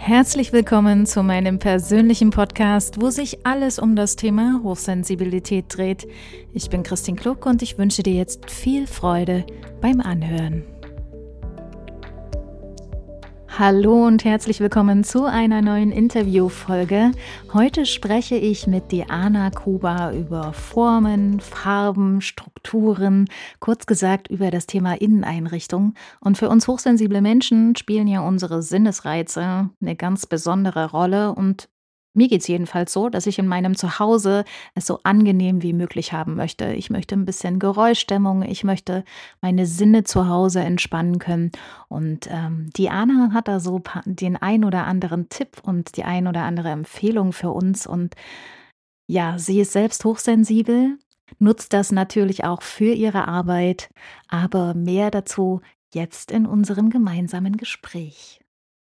Herzlich willkommen zu meinem persönlichen Podcast, wo sich alles um das Thema Hochsensibilität dreht. Ich bin Christine Kluck und ich wünsche dir jetzt viel Freude beim Anhören. Hallo und herzlich willkommen zu einer neuen Interviewfolge. Heute spreche ich mit Diana Kuba über Formen, Farben, Strukturen, kurz gesagt über das Thema Inneneinrichtung. Und für uns hochsensible Menschen spielen ja unsere Sinnesreize eine ganz besondere Rolle. Und mir geht es jedenfalls so, dass ich in meinem Zuhause es so angenehm wie möglich haben möchte. Ich möchte ein bisschen Geräuschdämmung, ich möchte meine Sinne zu Hause entspannen können. Und Diana hat da so den ein oder anderen Tipp und die ein oder andere Empfehlung für uns. Und ja, sie ist selbst hochsensibel, nutzt das natürlich auch für ihre Arbeit, aber mehr dazu jetzt in unserem gemeinsamen Gespräch.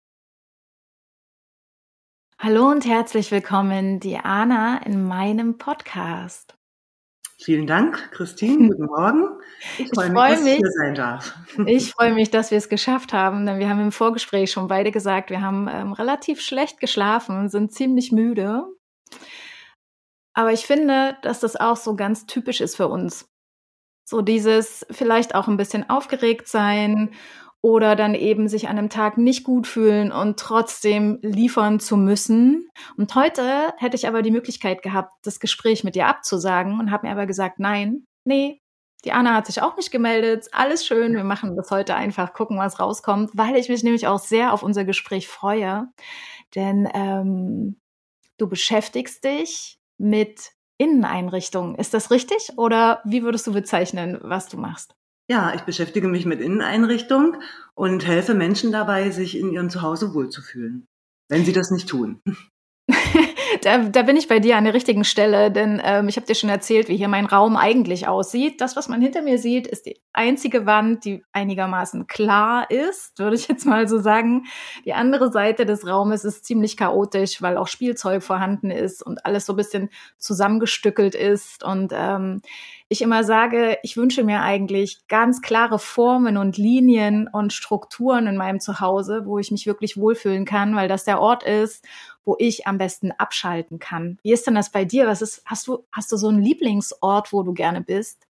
Hallo und herzlich willkommen, Diana, in meinem Podcast. Vielen Dank, Christine. Guten Morgen. Ich freue mich, dass ich hier sein darf. Ich freue mich, dass wir es geschafft haben, denn wir haben im Vorgespräch schon beide gesagt, wir haben relativ schlecht geschlafen, sind ziemlich müde. Aber ich finde, dass das auch so ganz typisch ist für uns. So dieses vielleicht auch ein bisschen aufgeregt sein oder dann eben sich an einem Tag nicht gut fühlen und trotzdem liefern zu müssen. Und heute hätte ich aber die Möglichkeit gehabt, das Gespräch mit dir abzusagen und habe mir aber gesagt, nee, die Anna hat sich auch nicht gemeldet, alles schön, wir machen das heute einfach, gucken, was rauskommt, weil ich mich nämlich auch sehr auf unser Gespräch freue, denn du beschäftigst dich mit Inneneinrichtungen. Ist das richtig oder wie würdest du bezeichnen, was du machst? Ja, ich beschäftige mich mit Inneneinrichtung und helfe Menschen dabei, sich in ihrem Zuhause wohlzufühlen, wenn sie das nicht tun. Da bin ich bei dir an der richtigen Stelle, denn ich habe dir schon erzählt, wie hier mein Raum eigentlich aussieht. Das, was man hinter mir sieht, ist die einzige Wand, die einigermaßen klar ist, würde ich jetzt mal so sagen. Die andere Seite des Raumes ist ziemlich chaotisch, weil auch Spielzeug vorhanden ist und alles so ein bisschen zusammengestückelt ist. Und ich immer sage, ich wünsche mir eigentlich ganz klare Formen und Linien und Strukturen in meinem Zuhause, wo ich mich wirklich wohlfühlen kann, weil das der Ort ist, wo ich am besten abschalten kann. Wie ist denn das bei dir? Hast du so einen Lieblingsort, wo du gerne bist?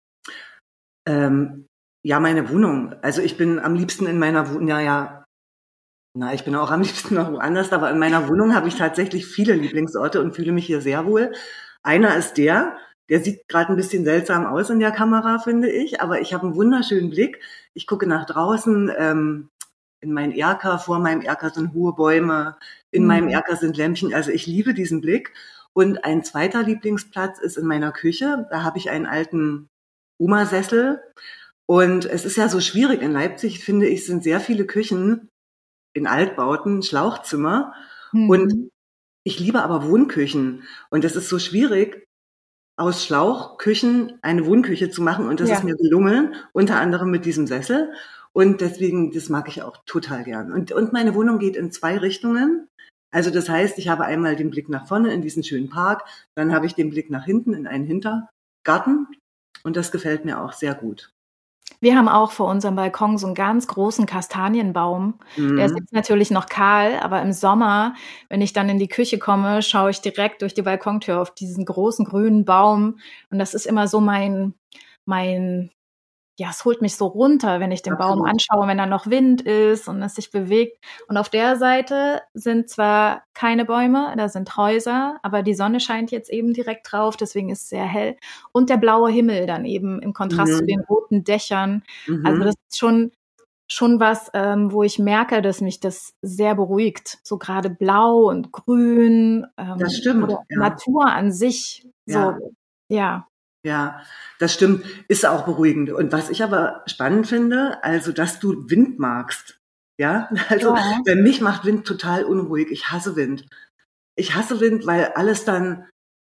Ja, meine Wohnung. Also ich bin am liebsten in meiner Wohnung, ich bin auch am liebsten noch woanders, aber in meiner Wohnung habe ich tatsächlich viele Lieblingsorte und fühle mich hier sehr wohl. Einer ist der sieht gerade ein bisschen seltsam aus in der Kamera, finde ich, aber ich habe einen wunderschönen Blick. Ich gucke nach draußen, in meinen Erker, vor meinem Erker sind hohe Bäume, in meinem Erker sind Lämpchen, also ich liebe diesen Blick. Und ein zweiter Lieblingsplatz ist in meiner Küche, da habe ich einen alten Oma-Sessel und es ist ja so schwierig in Leipzig, finde ich, sind sehr viele Küchen in Altbauten, Schlauchzimmer und ich liebe aber Wohnküchen und es ist so schwierig, aus Schlauchküchen eine Wohnküche zu machen und das ist mir gelungen, unter anderem mit diesem Sessel. Und deswegen, das mag ich auch total gern. Und meine Wohnung geht in 2 Richtungen. Also das heißt, ich habe einmal den Blick nach vorne in diesen schönen Park, dann habe ich den Blick nach hinten in einen Hintergarten und das gefällt mir auch sehr gut. Wir haben auch vor unserem Balkon so einen ganz großen Kastanienbaum. Der ist jetzt natürlich noch kahl, aber im Sommer, wenn ich dann in die Küche komme, schaue ich direkt durch die Balkontür auf diesen großen grünen Baum und das ist immer so mein es holt mich so runter, wenn ich den Baum anschaue, wenn da noch Wind ist und es sich bewegt. Und auf der Seite sind zwar keine Bäume, da sind Häuser, aber die Sonne scheint jetzt eben direkt drauf, deswegen ist es sehr hell. Und der blaue Himmel dann eben im Kontrast zu den roten Dächern. Also das ist schon was, wo ich merke, dass mich das sehr beruhigt. So gerade blau und grün. Das stimmt. Oder Natur an sich. So, ja. Ja, das stimmt, ist auch beruhigend. Und was ich aber spannend finde, also, dass du Wind magst. Ja, also, bei mich macht Wind total unruhig. Ich hasse Wind. Ich hasse Wind, weil alles dann,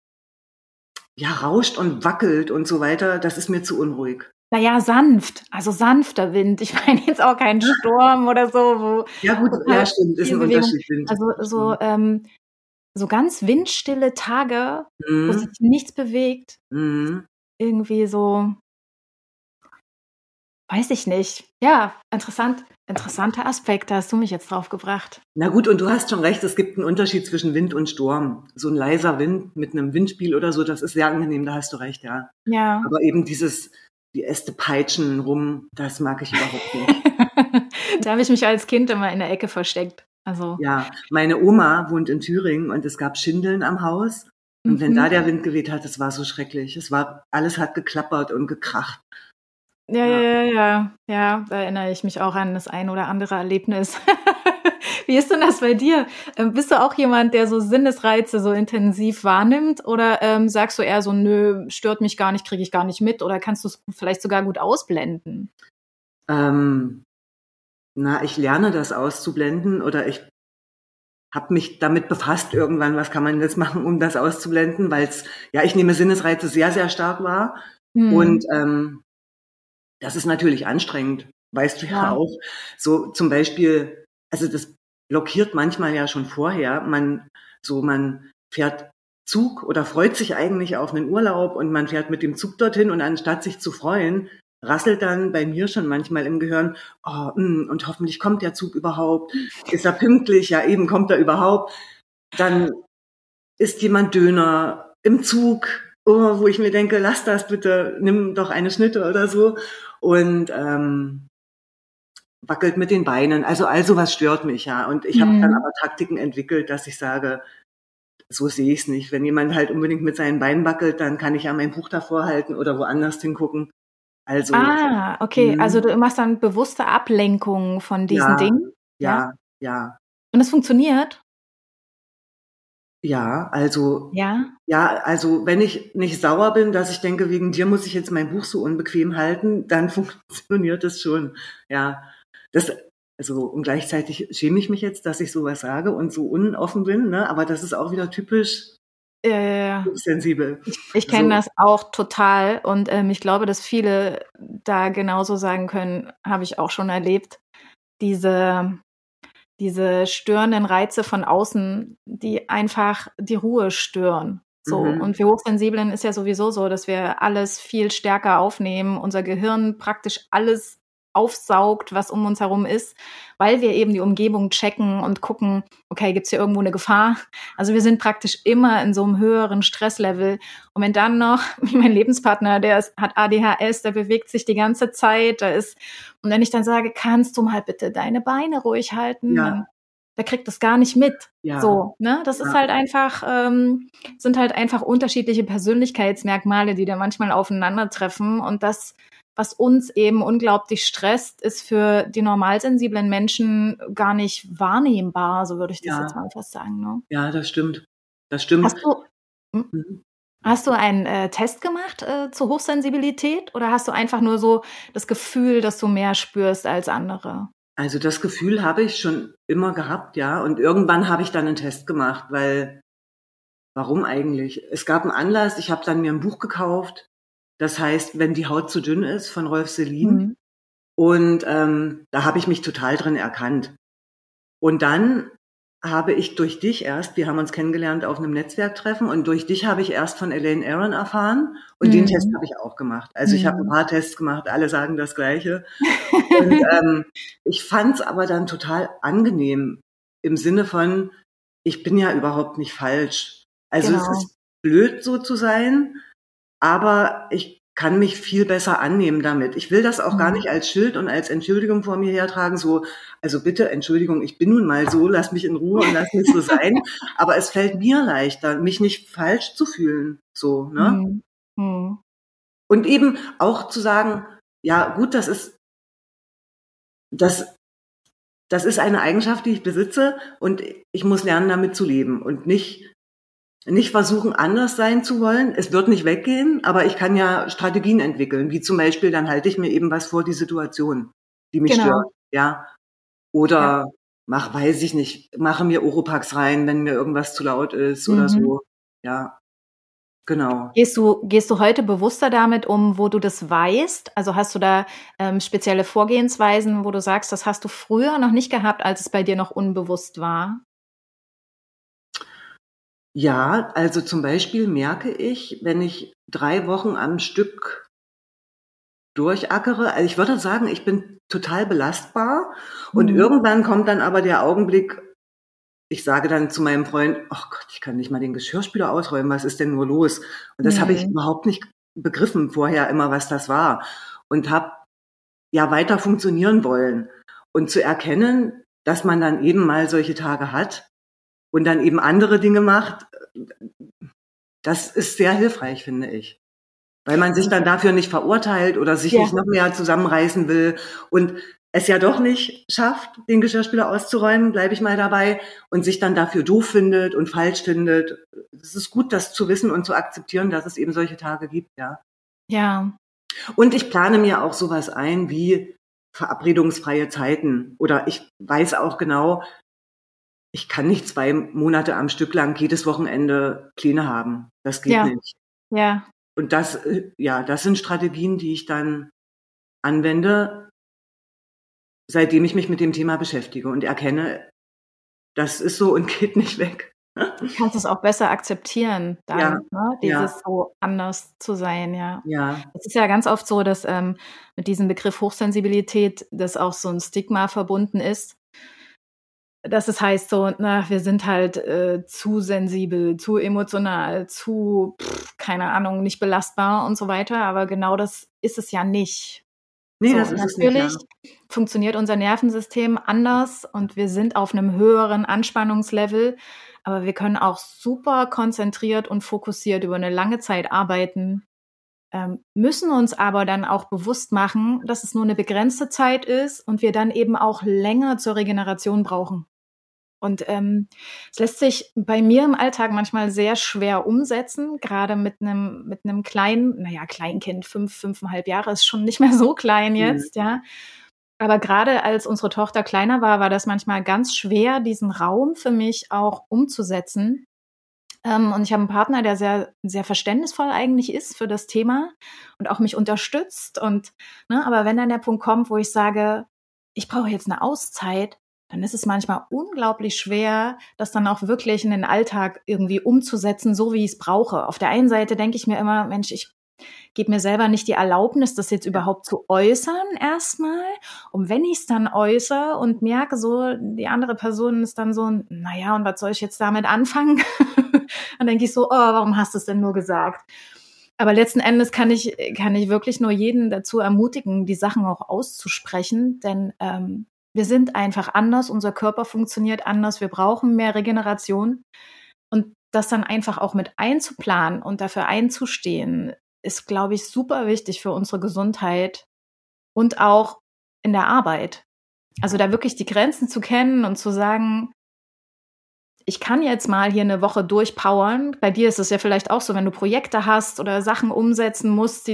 rauscht und wackelt und so weiter. Das ist mir zu unruhig. Naja, sanft, also sanfter Wind. Ich meine jetzt auch keinen Sturm oder so. Wo ja gut, stimmt, ist ein Unterschied. Wind. Also so ganz windstille Tage, wo sich nichts bewegt. Irgendwie so, Weiß ich nicht. Ja, interessanter Aspekt, da hast du mich jetzt drauf gebracht. Na gut, und du hast schon recht, es gibt einen Unterschied zwischen Wind und Sturm. So ein leiser Wind mit einem Windspiel oder so, das ist sehr angenehm, da hast du recht, ja. Ja. Aber eben die Äste peitschen rum, das mag ich überhaupt nicht. Da habe ich mich als Kind immer in der Ecke versteckt. Also, Ja, meine Oma wohnt in Thüringen und es gab Schindeln am Haus. Und wenn da der Wind geweht hat, das war so schrecklich. Alles hat geklappert und gekracht. Ja, Ja. ja, ja, ja. Ja, da erinnere ich mich auch an das ein oder andere Erlebnis. Wie ist denn das bei dir? Bist du auch jemand, der so Sinnesreize so intensiv wahrnimmt? Oder sagst du eher so, nö, stört mich gar nicht, kriege ich gar nicht mit? Oder kannst du es vielleicht sogar gut ausblenden? Ähm, ich lerne das auszublenden oder ich habe mich damit befasst irgendwann, was kann man jetzt machen, um das auszublenden, ich nehme Sinnesreize sehr, sehr stark wahr. Und das ist natürlich anstrengend, weißt du ja Ja. auch. So zum Beispiel, also das blockiert manchmal ja schon vorher. Man fährt Zug oder freut sich eigentlich auf einen Urlaub und man fährt mit dem Zug dorthin und anstatt sich zu freuen, rasselt dann bei mir schon manchmal im Gehirn, und hoffentlich kommt der Zug überhaupt. Ist er pünktlich? Ja, eben kommt er überhaupt. Dann isst jemand Döner im Zug, wo ich mir denke, lass das bitte, nimm doch eine Schnitte oder so. Und wackelt mit den Beinen. Also all sowas stört mich, ja. Und ich habe dann aber Taktiken entwickelt, dass ich sage, so sehe ich es nicht. Wenn jemand halt unbedingt mit seinen Beinen wackelt, dann kann ich ja mein Buch davor halten oder woanders hingucken. Also, Okay. Also du machst dann bewusste Ablenkung von diesen ja, Dingen? Ja? ja, ja, Und es funktioniert? ja, also, Ja? also wenn ich nicht sauer bin, dass ich denke, wegen dir muss ich jetzt mein Buch so unbequem halten, dann funktioniert es schon. Ja, und gleichzeitig schäme ich mich jetzt, dass ich sowas sage und so unoffen bin, ne? Aber das ist auch wieder typisch Ja. sensibel. Ich kenne So, das auch total und ich glaube, dass viele da genauso sagen können, habe ich auch schon erlebt. Diese störenden Reize von außen, die einfach die Ruhe stören. So. Und wir Hochsensiblen ist ja sowieso so, dass wir alles viel stärker aufnehmen, unser Gehirn praktisch alles aufsaugt, was um uns herum ist, weil wir eben die Umgebung checken und gucken, okay, gibt's hier irgendwo eine Gefahr? Also wir sind praktisch immer in so einem höheren Stresslevel. Und wenn dann noch, wie mein Lebenspartner, hat ADHS, der bewegt sich die ganze Zeit, und wenn ich dann sage, kannst du mal bitte deine Beine ruhig halten, ja, dann der kriegt das gar nicht mit. ja, So, ne? Das ist ja, halt einfach, sind halt einfach unterschiedliche Persönlichkeitsmerkmale, die da manchmal aufeinandertreffen. Und das, was uns eben unglaublich stresst, ist für die normalsensiblen Menschen gar nicht wahrnehmbar, so würde ich das jetzt ja, mal fast sagen. Ne? ja, das stimmt. Das stimmt. Hast du, hm, Mhm. hast du einen Test gemacht zur Hochsensibilität oder hast du einfach nur so das Gefühl, dass du mehr spürst als andere? Also das Gefühl habe ich schon immer gehabt, ja. Und irgendwann habe ich dann einen Test gemacht, weil, warum eigentlich? Es gab einen Anlass, ich habe dann mir ein Buch gekauft, das heißt, Wenn die Haut zu dünn ist, von Rolf Selin. Mhm. Und da habe ich mich total drin erkannt. Und dann habe ich durch dich erst, wir haben uns kennengelernt auf einem Netzwerktreffen und durch dich habe ich erst von Elaine Aron erfahren und den Test Mhm. habe ich auch gemacht. Also ich habe ein Mhm. paar Tests gemacht, alle sagen das Gleiche. Und ich fand es aber dann total angenehm im Sinne von, ich bin ja überhaupt nicht falsch. Also es Genau. ist blöd so zu sein, aber ich kann mich viel besser annehmen damit. Ich will das auch gar Mhm. nicht als Schild und als Entschuldigung vor mir hertragen, so, also bitte, Entschuldigung, ich bin nun mal so, lass mich in Ruhe und lass mich so sein. Aber es fällt mir leichter, mich nicht falsch zu fühlen, so, ne? Mhm. Mhm. Und eben auch zu sagen, ja, gut, das, das ist eine Eigenschaft, die ich besitze und ich muss lernen, damit zu leben und nicht versuchen, anders sein zu wollen. Es wird nicht weggehen, aber ich kann ja Strategien entwickeln, wie zum Beispiel, dann halte ich mir eben was vor die Situation, die mich Genau. stört, ja. Ja. Oder weiß ich nicht, mache mir Oropax rein, wenn mir irgendwas zu laut ist oder Mhm. so. Ja, genau. Gehst du heute bewusster damit um, wo du das weißt? Also hast du da spezielle Vorgehensweisen, wo du sagst, das hast du früher noch nicht gehabt, als es bei dir noch unbewusst war? Ja, also zum Beispiel merke ich, wenn ich 3 Wochen am Stück durchackere. Also ich würde sagen, ich bin total belastbar und irgendwann kommt dann aber der Augenblick, ich sage dann zu meinem Freund, ach Gott, ich kann nicht mal den Geschirrspüler ausräumen, was ist denn nur los? Und das habe ich überhaupt nicht begriffen vorher immer, was das war und habe ja weiter funktionieren wollen und zu erkennen, dass man dann eben mal solche Tage hat und dann eben andere Dinge macht, das ist sehr hilfreich, finde ich. Weil man sich dann dafür nicht verurteilt oder sich nicht noch mehr zusammenreißen will und es ja doch nicht schafft, den Geschirrspüler auszuräumen, bleibe ich mal dabei, und sich dann dafür doof findet und falsch findet. Es ist gut, das zu wissen und zu akzeptieren, dass es eben solche Tage gibt, ja. Ja. Und ich plane mir auch sowas ein wie verabredungsfreie Zeiten. Oder ich weiß auch genau, ich kann nicht 2 Monate am Stück lang jedes Wochenende Pläne haben. Das geht nicht. Ja. Und das sind Strategien, die ich dann anwende, seitdem ich mich mit dem Thema beschäftige und erkenne, das ist so und geht nicht weg. Du kannst es auch besser akzeptieren dann, ne? Dieses so anders zu sein, ja. Es ist ja ganz oft so, dass mit diesem Begriff Hochsensibilität das auch so ein Stigma verbunden ist. Dass es heißt so, wir sind halt zu sensibel, zu emotional, zu, keine Ahnung, nicht belastbar und so weiter. Aber genau das ist es ja nicht. Nee, das ist es nicht. Natürlich funktioniert unser Nervensystem anders und wir sind auf einem höheren Anspannungslevel. Aber wir können auch super konzentriert und fokussiert über eine lange Zeit arbeiten, müssen uns aber dann auch bewusst machen, dass es nur eine begrenzte Zeit ist und wir dann eben auch länger zur Regeneration brauchen. Und es lässt sich bei mir im Alltag manchmal sehr schwer umsetzen, gerade mit einem kleinen, Kleinkind, 5,5 Jahre ist schon nicht mehr so klein jetzt, ja. Aber gerade als unsere Tochter kleiner war das manchmal ganz schwer, diesen Raum für mich auch umzusetzen. Und ich habe einen Partner, der sehr, sehr verständnisvoll eigentlich ist für das Thema und auch mich unterstützt. Aber wenn dann der Punkt kommt, wo ich sage, ich brauche jetzt eine Auszeit, dann ist es manchmal unglaublich schwer, das dann auch wirklich in den Alltag irgendwie umzusetzen, so wie ich es brauche. Auf der einen Seite denke ich mir immer, Mensch, ich gebe mir selber nicht die Erlaubnis, das jetzt überhaupt zu äußern erstmal. Und wenn ich es dann äußere und merke so, die andere Person ist dann so, und was soll ich jetzt damit anfangen? Dann denke ich so, warum hast du es denn nur gesagt? Aber letzten Endes kann ich wirklich nur jeden dazu ermutigen, die Sachen auch auszusprechen, denn wir sind einfach anders, unser Körper funktioniert anders, wir brauchen mehr Regeneration. Und das dann einfach auch mit einzuplanen und dafür einzustehen, ist, glaube ich, super wichtig für unsere Gesundheit und auch in der Arbeit. Also da wirklich die Grenzen zu kennen und zu sagen, ich kann jetzt mal hier eine Woche durchpowern. Bei dir ist es ja vielleicht auch so, wenn du Projekte hast oder Sachen umsetzen musst,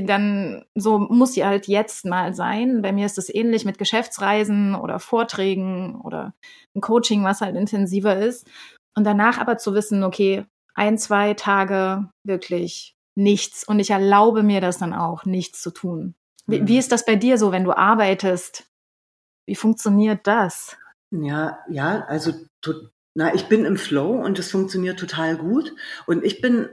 muss sie halt jetzt mal sein. Bei mir ist es ähnlich mit Geschäftsreisen oder Vorträgen oder ein Coaching, was halt intensiver ist. Und danach aber zu wissen, okay, 1, 2 Tage wirklich nichts. Und ich erlaube mir das dann auch, nichts zu tun. Wie ist das bei dir so, wenn du arbeitest? Wie funktioniert das? Ja, also ich bin im Flow und es funktioniert total gut. Und ich bin,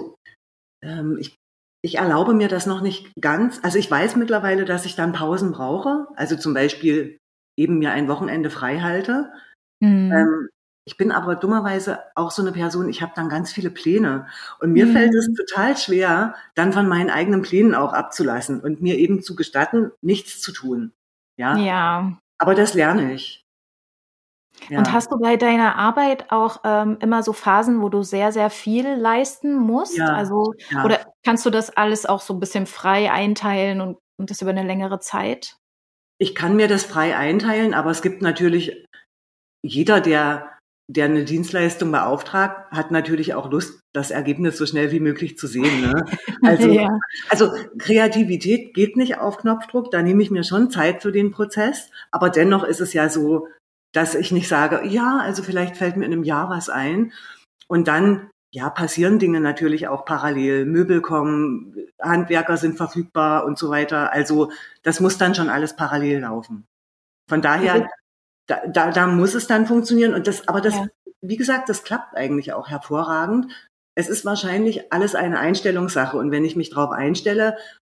ich erlaube mir das noch nicht ganz. Also ich weiß mittlerweile, dass ich dann Pausen brauche. Also zum Beispiel eben mir ein Wochenende frei halte. Ich bin aber dummerweise auch so eine Person, ich habe dann ganz viele Pläne. Und mir fällt es total schwer, dann von meinen eigenen Plänen auch abzulassen und mir eben zu gestatten, nichts zu tun. Ja. Aber das lerne ich. Ja. Und hast du bei deiner Arbeit auch immer so Phasen, wo du sehr, sehr viel leisten musst? Ja. Oder kannst du das alles auch so ein bisschen frei einteilen und das über eine längere Zeit? Ich kann mir das frei einteilen, aber es gibt natürlich, jeder, der eine Dienstleistung beauftragt, hat natürlich auch Lust, das Ergebnis so schnell wie möglich zu sehen. Ne? Also Kreativität geht nicht auf Knopfdruck, da nehme ich mir schon Zeit für den Prozess, aber dennoch ist es ja so, dass ich nicht sage, also vielleicht fällt mir in einem Jahr was ein und dann passieren Dinge natürlich auch parallel. Möbel kommen, Handwerker sind verfügbar und so weiter. Also das muss dann schon alles parallel laufen. Von daher, da muss es dann funktionieren. Und wie gesagt, das klappt eigentlich auch hervorragend. Es ist wahrscheinlich alles eine Einstellungssache. Und wenn ich mich darauf einstelle,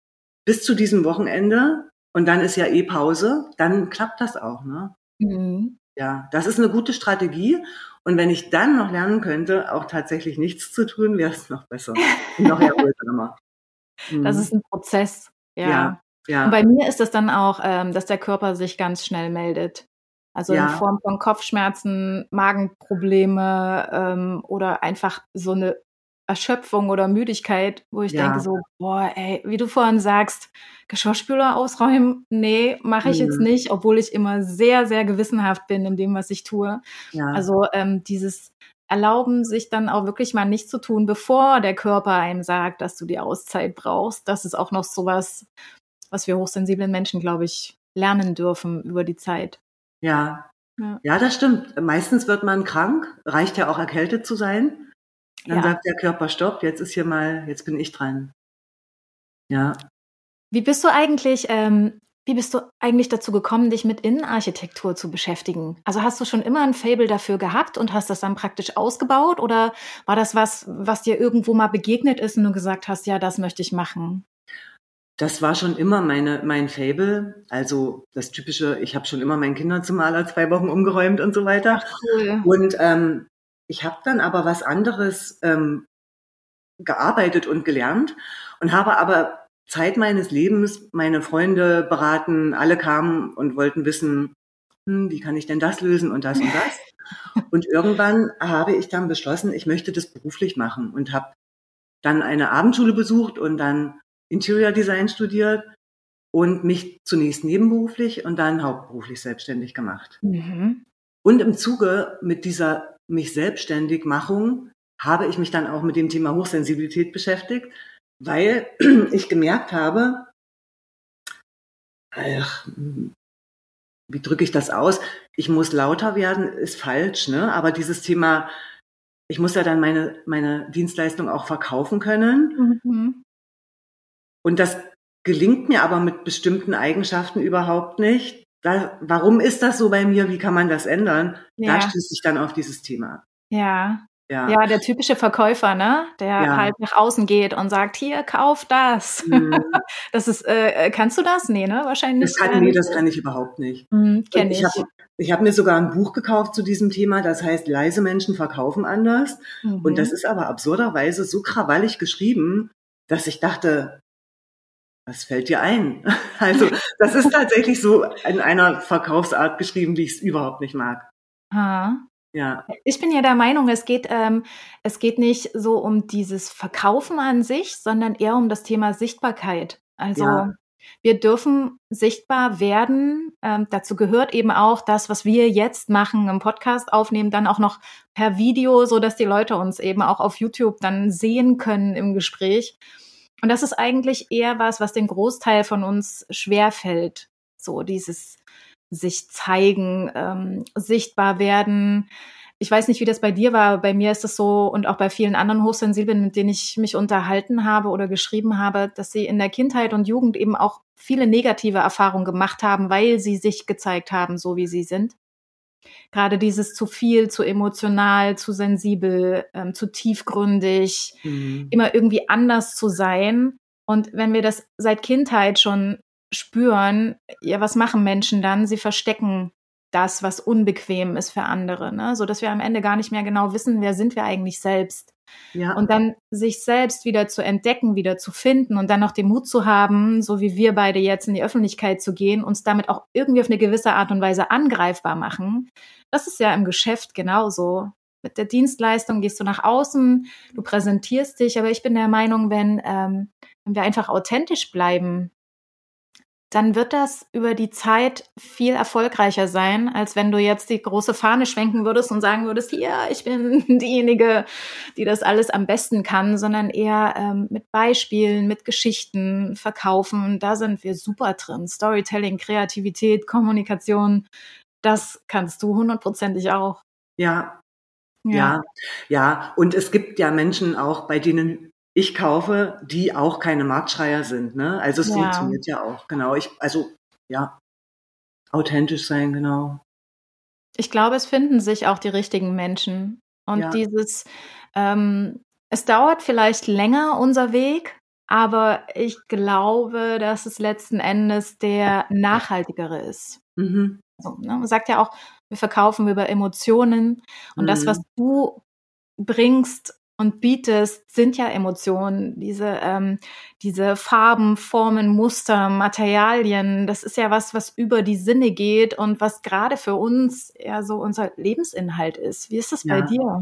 bis zu diesem Wochenende und dann ist ja Pause, dann klappt das auch, ne? Mhm. Ja, das ist eine gute Strategie. Und wenn ich dann noch lernen könnte, auch tatsächlich nichts zu tun, wäre es noch besser und noch erholsamer. Das ist Mhm. ein Prozess, Ja, ja. Und ja, bei mir ist es dann auch, dass der Körper sich ganz schnell meldet. Also in ja, Form von Kopfschmerzen, Magenprobleme, oder einfach so eine Erschöpfung oder Müdigkeit, wo ich denke ja. so: „Boah, ey", wie du vorhin sagst, Geschirrspüler ausräumen, nee, mache ich jetzt Mhm. nicht, obwohl ich immer sehr, sehr gewissenhaft bin in dem, was ich tue. Ja, Also, dieses Erlauben, sich dann auch wirklich mal nichts zu tun, bevor der Körper einem sagt, dass du die Auszeit brauchst. Das ist auch noch so was, was wir hochsensiblen Menschen, glaube ich, lernen dürfen über die Zeit. ja. Ja. Ja, das stimmt. Meistens wird man krank, reicht ja auch erkältet zu sein. Dann Ja. sagt der Körper: „Stopp, jetzt bin ich dran.“ Ja. Wie bist du eigentlich wie bist du eigentlich dazu gekommen, dich mit Innenarchitektur zu beschäftigen? Also, hast du schon immer ein Faible dafür gehabt und hast das dann praktisch ausgebaut oder war das was, was dir irgendwo mal begegnet ist und du gesagt hast: „Ja, das möchte ich machen?" Das war schon immer mein Faible. Also, das Typische, ich habe schon immer meinen Kinderzimmer alle 2 Wochen umgeräumt und so weiter. Ach cool. Und, ich habe dann aber was anderes, gearbeitet und gelernt und habe aber Zeit meines Lebens meine Freunde beraten. Alle kamen und wollten wissen: wie kann ich denn das lösen und das und das?“ Und irgendwann habe ich dann beschlossen, ich möchte das beruflich machen und habe dann eine Abendschule besucht und dann Interior Design studiert und mich zunächst nebenberuflich und dann hauptberuflich selbstständig gemacht. Mhm. Und im Zuge mit dieser mich selbstständig Machung habe ich mich dann auch mit dem Thema Hochsensibilität beschäftigt, weil ich gemerkt habe, ach, wie drücke ich das aus? Ich muss lauter werden, ist falsch, ne? Aber dieses Thema, ich muss ja dann meine Dienstleistung auch verkaufen können. Mhm. Und das gelingt mir aber mit bestimmten Eigenschaften überhaupt nicht. Warum ist das so bei mir? Wie kann man das ändern? Da Ja. stieß ich dann auf dieses Thema. Ja. Ja, Ja, der typische Verkäufer, ne? Der ja. halt nach außen geht und sagt: „Hier, kauf das." Mhm. Das ist kannst du das? Ne, ne? Wahrscheinlich gar Nee, nicht das so. kann ich überhaupt nicht. Mhm, Und kenne ich. ich habe mir sogar ein Buch gekauft zu diesem Thema, das heißt „Leise Menschen verkaufen anders“. Und das Mhm. ist aber absurderweise so krawallig geschrieben, dass ich dachte: „Was fällt dir ein?“ Also, das ist tatsächlich so in einer Verkaufsart geschrieben, wie ich's überhaupt nicht mag. Aha. Ja, Ich bin ja der Meinung, es geht nicht so um dieses Verkaufen an sich, sondern eher um das Thema Sichtbarkeit. Also, ja, wir dürfen sichtbar werden. Dazu gehört eben auch das, was wir jetzt machen, im Podcast aufnehmen, dann auch noch per Video, so dass die Leute uns eben auch auf YouTube dann sehen können im Gespräch. Und das ist eigentlich eher was, was den Großteil von uns schwerfällt. So dieses sich zeigen, sichtbar werden. Ich weiß nicht, wie das bei dir war, aber bei mir ist es so und auch bei vielen anderen Hochsensiblen, mit denen ich mich unterhalten habe oder geschrieben habe, dass sie in der Kindheit und Jugend eben auch viele negative Erfahrungen gemacht haben, weil sie sich gezeigt haben, so wie sie sind. Gerade dieses zu viel, zu emotional, zu sensibel, zu tiefgründig, mhm. immer irgendwie anders zu sein. Und wenn wir das seit Kindheit schon spüren, ja, was machen Menschen dann? Sie verstecken das, was unbequem ist für andere, ne? So dass wir am Ende gar nicht mehr genau wissen, wer sind wir eigentlich selbst. Und Ja, dann sich selbst wieder zu entdecken, wieder zu finden und dann noch den Mut zu haben, so wie wir beide jetzt in die Öffentlichkeit zu gehen, uns damit auch irgendwie auf eine gewisse Art und Weise angreifbar machen. Das ist ja im Geschäft genauso. Mit der Dienstleistung gehst du nach außen, du präsentierst dich, aber ich bin der Meinung, wenn wir einfach authentisch bleiben, dann wird das über die Zeit viel erfolgreicher sein, als wenn du jetzt die große Fahne schwenken würdest und sagen würdest, hier, ich bin diejenige, die das alles am besten kann, sondern eher mit Beispielen, mit Geschichten verkaufen. Da sind wir super drin. Storytelling, Kreativität, Kommunikation, das kannst du hundertprozentig auch. ja, Ja, ja, ja. Und es gibt ja Menschen auch, bei denen ich kaufe, die auch keine Marktschreier sind, ne? Also, es ja. funktioniert ja auch, genau. Ja, authentisch sein, genau. Ich glaube, es finden sich auch die richtigen Menschen. Und Ja, es dauert vielleicht länger, unser Weg, aber ich glaube, dass es letzten Endes der nachhaltigere ist. Mhm. Also, ne, man sagt ja auch, wir verkaufen über Emotionen und das, was du bringst und bietest, sind ja Emotionen, diese Farben, Formen, Muster, Materialien. Das ist ja was über die Sinne geht und was gerade für uns ja so unser Lebensinhalt ist. Wie ist das bei Ja. dir?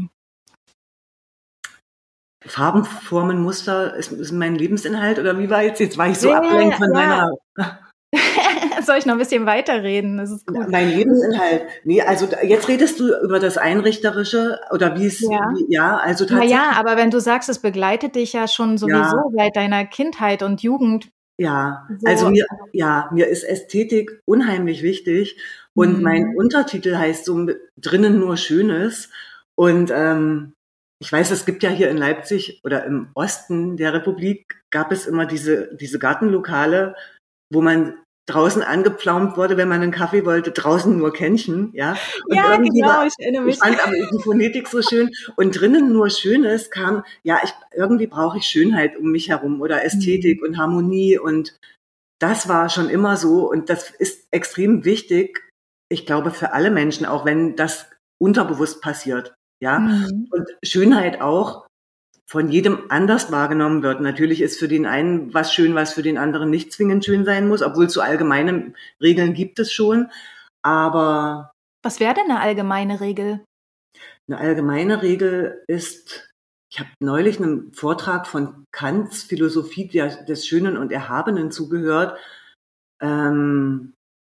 Farben, Formen, Muster ist mein Lebensinhalt oder wie war jetzt war ich so abgelenkt von Ja. deiner Soll ich noch ein bisschen weiterreden? Das ist gut. mein Lebensinhalt. Nee, also jetzt redest du über das Einrichterische oder also Na ja, tatsächlich, aber wenn du sagst, es begleitet dich ja schon ja, sowieso seit deiner Kindheit und Jugend ja. Also so. mir ist Ästhetik unheimlich wichtig und mein Mhm. Untertitel heißt so drinnen nur Schönes und ich weiß, es gibt ja hier in Leipzig oder im Osten der Republik gab es immer diese Gartenlokale, wo man draußen angepflaumt wurde, wenn man einen Kaffee wollte, draußen nur Kännchen, ja. Und Ja, irgendwie genau, ich erinnere ich mich. fand aber die Phonetik so schön und drinnen nur Schönes kam, irgendwie brauche ich Schönheit um mich herum oder Mhm. Ästhetik und Harmonie und das war schon immer so und das ist extrem wichtig, ich glaube, für alle Menschen, auch wenn das unterbewusst passiert, ja. Mhm. Und Schönheit auch von jedem anders wahrgenommen wird. Natürlich ist für den einen was schön, was für den anderen nicht zwingend schön sein muss, obwohl es so allgemeine Regeln gibt es schon. Aber Was wäre denn eine allgemeine Regel? eine allgemeine Regel ist, ich habe neulich einen Vortrag von Kants Philosophie des Schönen und Erhabenen zugehört. Ähm,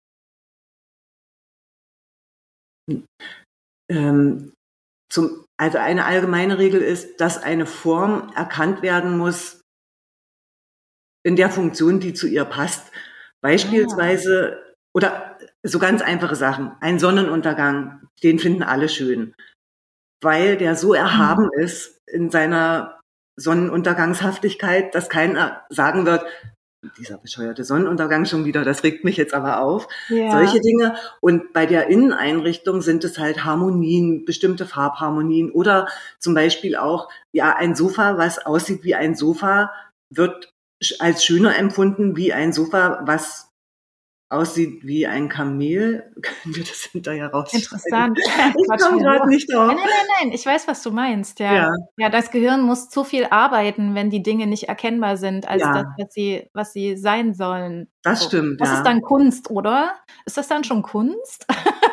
ähm, also eine allgemeine Regel ist, dass eine Form erkannt werden muss in der Funktion, die zu ihr passt. Ah. Beispielsweise, oder so ganz einfache Sachen. Ein Sonnenuntergang, den finden alle schön, weil der so Mhm. erhaben ist in seiner Sonnenuntergangshaftigkeit, dass keiner sagen wird, dieser bescheuerte Sonnenuntergang schon wieder, das regt mich jetzt aber auf. Ja. Solche Dinge. Und bei der Inneneinrichtung sind es halt Harmonien, bestimmte Farbharmonien oder zum Beispiel auch, ja, ein Sofa, was aussieht wie ein Sofa, wird als schöner empfunden wie ein Sofa, was aussieht wie ein Kamel. Können wir das hinterher rausschneiden? Interessant. Ich Quatsch, komme wieso? gerade nicht Nein, drauf. nein, nein, nein, ich weiß, was du meinst, ja. Ja, Ja, das Gehirn muss zu viel arbeiten, wenn die Dinge nicht erkennbar sind als das, ja, was sie sein sollen. das So. stimmt, Das ist ja. dann Kunst, oder? Ist das dann schon Kunst?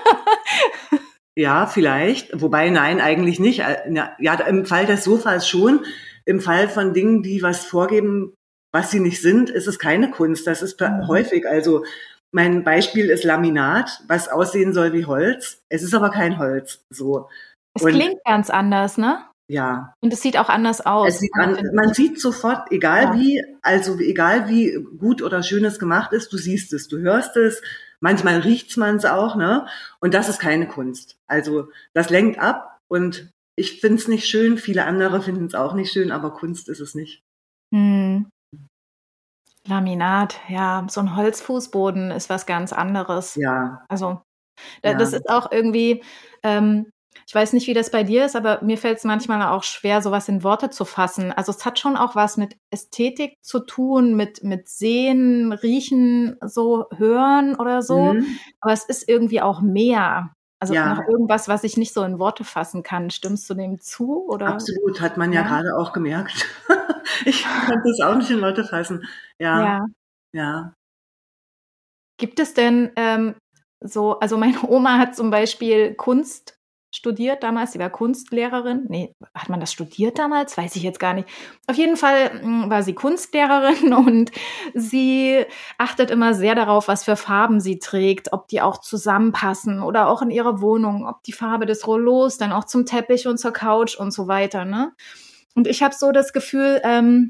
Ja, vielleicht. Wobei, nein, eigentlich nicht. Ja, im Fall des Sofas schon. Im Fall von Dingen, die was vorgeben, was sie nicht sind, ist es keine Kunst. Das ist Mhm. häufig. Also mein Beispiel ist Laminat, was aussehen soll wie Holz. Es ist aber kein Holz. So. Es Und klingt ganz anders, ne? ja, Und es sieht auch anders aus, finde man ich. sieht sofort, Ja. egal wie gut oder schön es gemacht ist, du siehst es, du hörst es, manchmal riecht's man's auch, ne? Und das ist keine Kunst. Also das lenkt ab und ich find's nicht schön, viele andere finden es auch nicht schön, aber Kunst ist es nicht. Mhm. Laminat, ja, so 'n Holzfußboden ist was ganz anderes. Ja, Also, das ja. ist auch irgendwie, ähm ich weiß nicht, wie das bei dir ist, aber mir fällt's manchmal auch schwer, so was in Worte zu fassen. Also, es hat schon auch was mit Ästhetik zu tun, mit Sehen, Riechen, so Hören oder so, Mhm. aber es ist irgendwie auch mehr. Also, noch Ja, irgendwas, was ich nicht so in Worte fassen kann. Stimmst du dem zu oder absolut, hat man ja ja? gerade auch gemerkt. Ich konnte es auch nicht in Worte fassen. Ja, Ja. ja. Gibt es denn, so also, meine Oma hat zum Beispiel Kunst studiert damals, sie war Kunstlehrerin. Ne, hat man das studiert damals? Weiß ich jetzt gar nicht. Auf jeden Fall, war sie Kunstlehrerin und sie achtet immer sehr darauf, was für Farben sie trägt, ob die auch zusammenpassen oder auch in ihrer Wohnung, ob die Farbe des Rollos dann auch zum Teppich und zur Couch und so weiter, ne? Und ich habe so das Gefühl,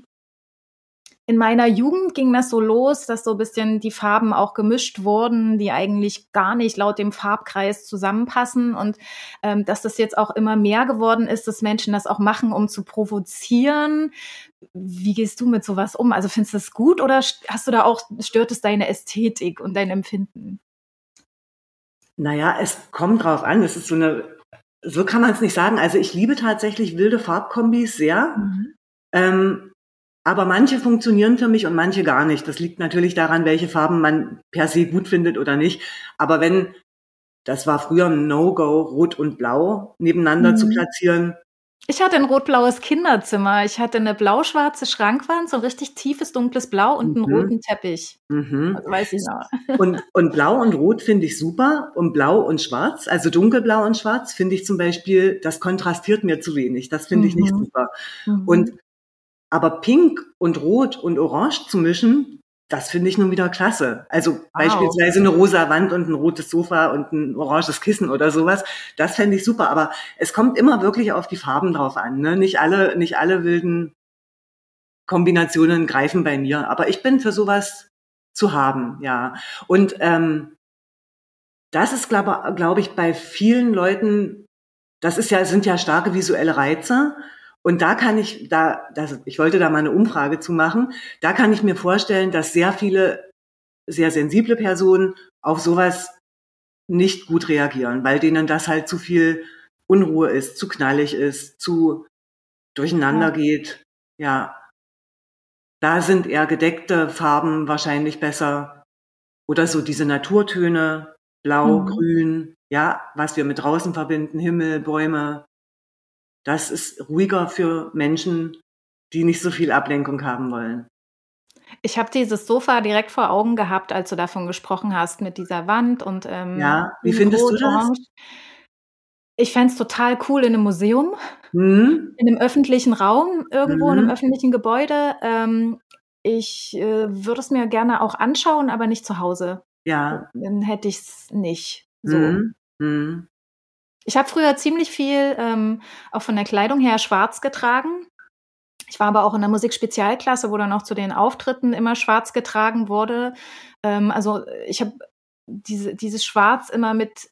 in meiner Jugend ging das so los, dass so 'n bisschen die Farben auch gemischt wurden, die eigentlich gar nicht laut dem Farbkreis zusammenpassen und, dass das jetzt auch immer mehr geworden ist, dass Menschen das auch machen, um zu provozieren. Wie gehst du mit so was um? Also, findest du das gut oder hast du da auch stört es deine Ästhetik und dein Empfinden? Na ja, es kommt drauf an. Es ist so kann man es nicht sagen. Also, ich liebe tatsächlich wilde Farbkombis sehr. Mhm. Ähm, Aber manche funktionieren für mich und manche gar nicht. Das liegt natürlich daran, welche Farben man per se gut findet oder nicht. Aber das war früher ein No-Go, Rot und Blau nebeneinander zu platzieren. Ich hatte ein rot-blaues Kinderzimmer. Ich hatte eine blau-schwarze Schrankwand, so ein richtig tiefes, dunkles Blau und einen roten Teppich. Das weiß ich noch. Und Blau und Rot finde ich super. Und Blau und Schwarz, also dunkelblau und Schwarz, finde ich zum Beispiel, das kontrastiert mir zu wenig. Das finde ich nicht super. Aber Pink und Rot und Orange zu mischen, das finde ich nun wieder klasse. Also beispielsweise eine rosa Wand und ein rotes Sofa und ein oranges Kissen oder sowas. Das fände ich super. Aber es kommt immer wirklich auf die Farben drauf an. Ne? Nicht alle wilden Kombinationen greifen bei mir. Aber ich bin für sowas zu haben, ja. Und das ist, glaube ich, bei vielen Leuten, sind ja starke visuelle Reize. Und ich wollte da mal eine Umfrage zu machen, da kann ich mir vorstellen, dass sehr viele sehr sensible Personen auf sowas nicht gut reagieren, weil denen das halt zu viel Unruhe ist, zu knallig ist, zu durcheinander geht. Ja, da sind eher gedeckte Farben wahrscheinlich besser. Oder so diese Naturtöne, Blau, Grün, ja, was wir mit draußen verbinden, Himmel, Bäume. Das ist ruhiger für Menschen, die nicht so viel Ablenkung haben wollen. Ich habe dieses Sofa direkt vor Augen gehabt, als du davon gesprochen hast, mit dieser Wand und ja, wie findest du das? Orange. Ich fände es total cool in einem Museum, in einem öffentlichen Raum, irgendwo in einem öffentlichen Gebäude. Ich würde es mir gerne auch anschauen, aber nicht zu Hause. Ja. Dann hätte ich es nicht so. Ich habe früher ziemlich viel auch von der Kleidung her schwarz getragen. Ich war aber auch in der Musikspezialklasse, wo dann auch zu den Auftritten immer schwarz getragen wurde. Also ich habe dieses Schwarz immer mit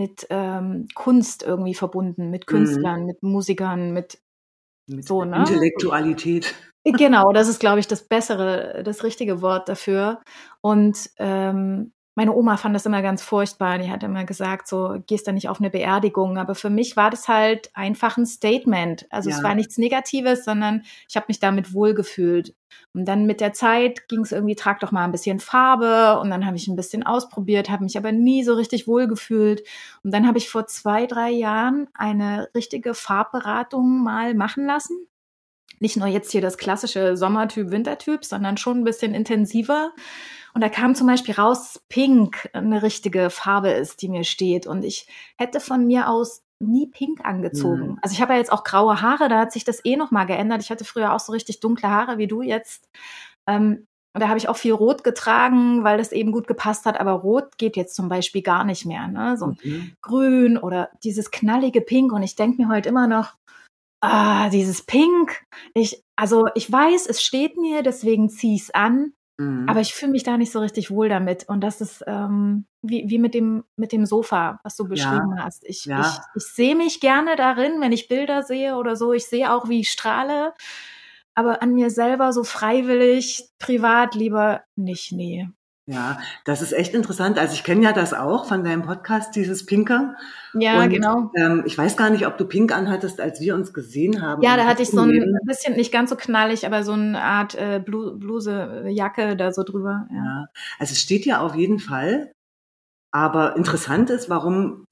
Kunst irgendwie verbunden, mit Künstlern, mit Musikern, mit so, ne? Intellektualität. Genau, das ist, glaube ich, das richtige Wort dafür. Und meine Oma fand das immer ganz furchtbar. Die hat immer gesagt, so, gehst da nicht auf eine Beerdigung. Aber für mich war das halt einfach ein Statement. Also es war nichts Negatives, sondern ich habe mich damit wohlgefühlt. Und dann mit der Zeit ging es irgendwie, trag doch mal ein bisschen Farbe. Und dann habe ich ein bisschen ausprobiert, habe mich aber nie so richtig wohlgefühlt. Und dann habe ich vor 2-3 Jahren eine richtige Farbberatung mal machen lassen. Nicht nur jetzt hier das klassische Sommertyp, Wintertyp, sondern schon ein bisschen intensiver. Und da kam zum Beispiel raus, dass Pink eine richtige Farbe ist, die mir steht. Und ich hätte von mir aus nie Pink angezogen. Also ich habe ja jetzt auch graue Haare, da hat sich das noch mal geändert. Ich hatte früher auch so richtig dunkle Haare wie du jetzt. Und da habe ich auch viel Rot getragen, weil das eben gut gepasst hat. Aber Rot geht jetzt zum Beispiel gar nicht mehr. Ne? So ein Grün oder dieses knallige Pink. Und ich denke mir heute immer noch, dieses Pink. Ich weiß, es steht mir, deswegen ziehe ich es an. Aber ich fühle mich da nicht so richtig wohl damit. Und das ist wie mit dem Sofa, was du beschrieben hast. Ich sehe mich gerne darin, wenn ich Bilder sehe oder so. Ich sehe auch, wie ich strahle. Aber an mir selber so freiwillig, privat lieber nicht, nee. Ja, das ist echt interessant. Also ich kenne ja das auch von deinem Podcast, dieses Pinke. Ja, und, genau. Ich weiß gar nicht, ob du Pink anhattest, als wir uns gesehen haben. Ja, da hatte ich so ein bisschen, nicht ganz so knallig, aber so eine Art Bluse, Jacke da so drüber. Ja, also es steht ja auf jeden Fall. Aber interessant ist, warum,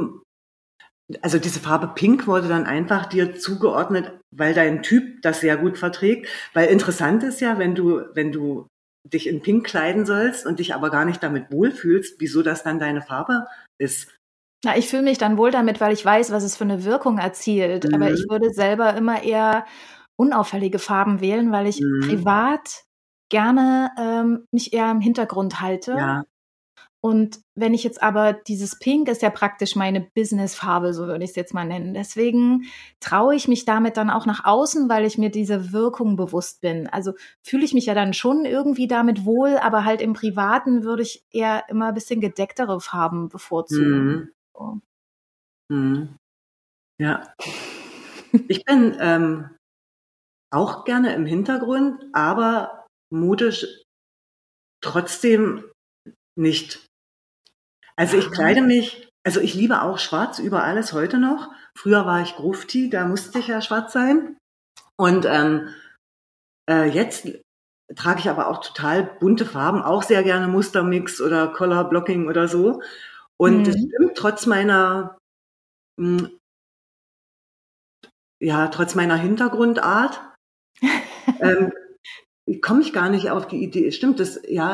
also diese Farbe Pink wurde dann einfach dir zugeordnet, weil dein Typ das sehr gut verträgt. Weil interessant ist ja, wenn du dich in Pink kleiden sollst und dich aber gar nicht damit wohlfühlst, wieso das dann deine Farbe ist. Na, ich fühle mich dann wohl damit, weil ich weiß, was es für eine Wirkung erzielt. Aber ich würde selber immer eher unauffällige Farben wählen, weil ich privat gerne mich eher im Hintergrund halte. Ja. Und wenn ich jetzt aber dieses Pink ist ja praktisch meine Businessfarbe, so würde ich es jetzt mal nennen. Deswegen traue ich mich damit dann auch nach außen, weil ich mir diese Wirkung bewusst bin. Also fühle ich mich ja dann schon irgendwie damit wohl, aber halt im Privaten würde ich eher immer ein bisschen gedecktere Farben bevorzugen. So. Ja. Ich bin auch gerne im Hintergrund, aber modisch trotzdem nicht. Also ich kleide mich, also ich liebe auch schwarz über alles heute noch. Früher war ich Grufti, da musste ich ja schwarz sein. Und Jetzt trage ich aber auch total bunte Farben, auch sehr gerne Mustermix oder Color Blocking oder so. Und es stimmt, trotz meiner Hintergrundart, komme ich gar nicht auf die Idee. Stimmt,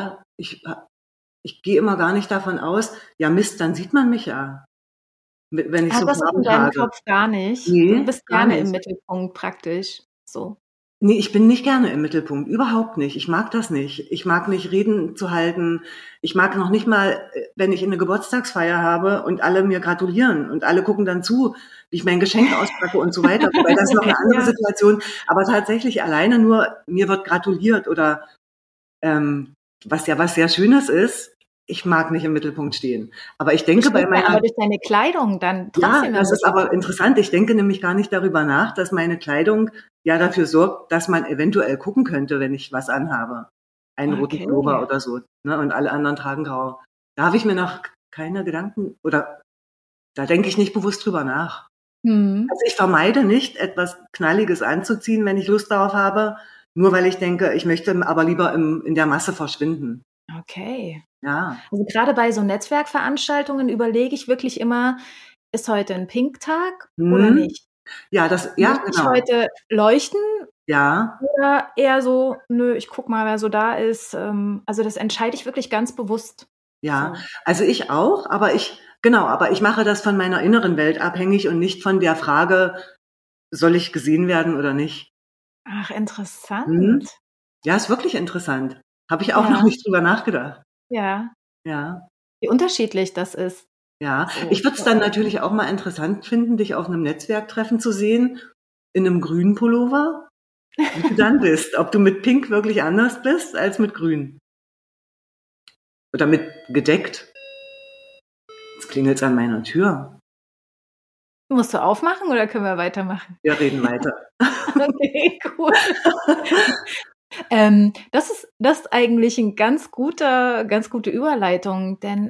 ich gehe immer gar nicht davon aus, ja Mist, dann sieht man mich ja, wenn ich so Das ist Farben in deinem trage. Kopf gar nicht. Du Nee, bist gar gerne im nicht. Mittelpunkt praktisch. So. Nee, ich bin nicht gerne im Mittelpunkt, überhaupt nicht. Ich mag das nicht. Ich mag nicht Reden zu halten. Ich mag noch nicht mal, wenn ich eine Geburtstagsfeier habe und alle mir gratulieren und alle gucken dann zu, wie ich mein Geschenk auspacke und so weiter. Wobei das ist noch eine andere Situation. Aber tatsächlich alleine nur, mir wird gratuliert oder was sehr Schönes ist. Ich mag nicht im Mittelpunkt stehen. Aber ich denke aber durch deine Kleidung dann trotzdem. Ja, das ist aber interessant. Ich denke nämlich gar nicht darüber nach, dass meine Kleidung ja dafür sorgt, dass man eventuell gucken könnte, wenn ich was anhabe. Einen roten Pullover oder so. Ne? Und alle anderen tragen grau. Da habe ich mir noch keine Gedanken oder da denke ich nicht bewusst drüber nach. Also ich vermeide nicht, etwas Knalliges anzuziehen, wenn ich Lust darauf habe, nur weil ich denke, ich möchte aber lieber in der Masse verschwinden. Okay. Ja. Also gerade bei so Netzwerkveranstaltungen überlege ich wirklich immer, ist heute ein Pink-Tag oder nicht? Ja, Möchte genau. ich heute leuchten? Ja. Oder eher so, nö, ich guck mal, wer so da ist. Also das entscheide ich wirklich ganz bewusst. Ja, So. also ich auch, aber ich mache das von meiner inneren Welt abhängig und nicht von der Frage, soll ich gesehen werden oder nicht? Ach, interessant. Ja, ist wirklich interessant. Habe ich auch noch nicht drüber nachgedacht. Ja. Ja. Wie unterschiedlich das ist. Ja, So. ich würde es dann natürlich auch mal interessant finden, dich auf einem Netzwerktreffen zu sehen, in einem grünen Pullover, wie du dann bist. Ob du mit Pink wirklich anders bist als mit Grün. Oder mit gedeckt. Jetzt klingelt's an meiner Tür. Musst du aufmachen oder können wir weitermachen? Wir reden weiter. Okay, cool. Das ist eigentlich ein ganz gute Überleitung, denn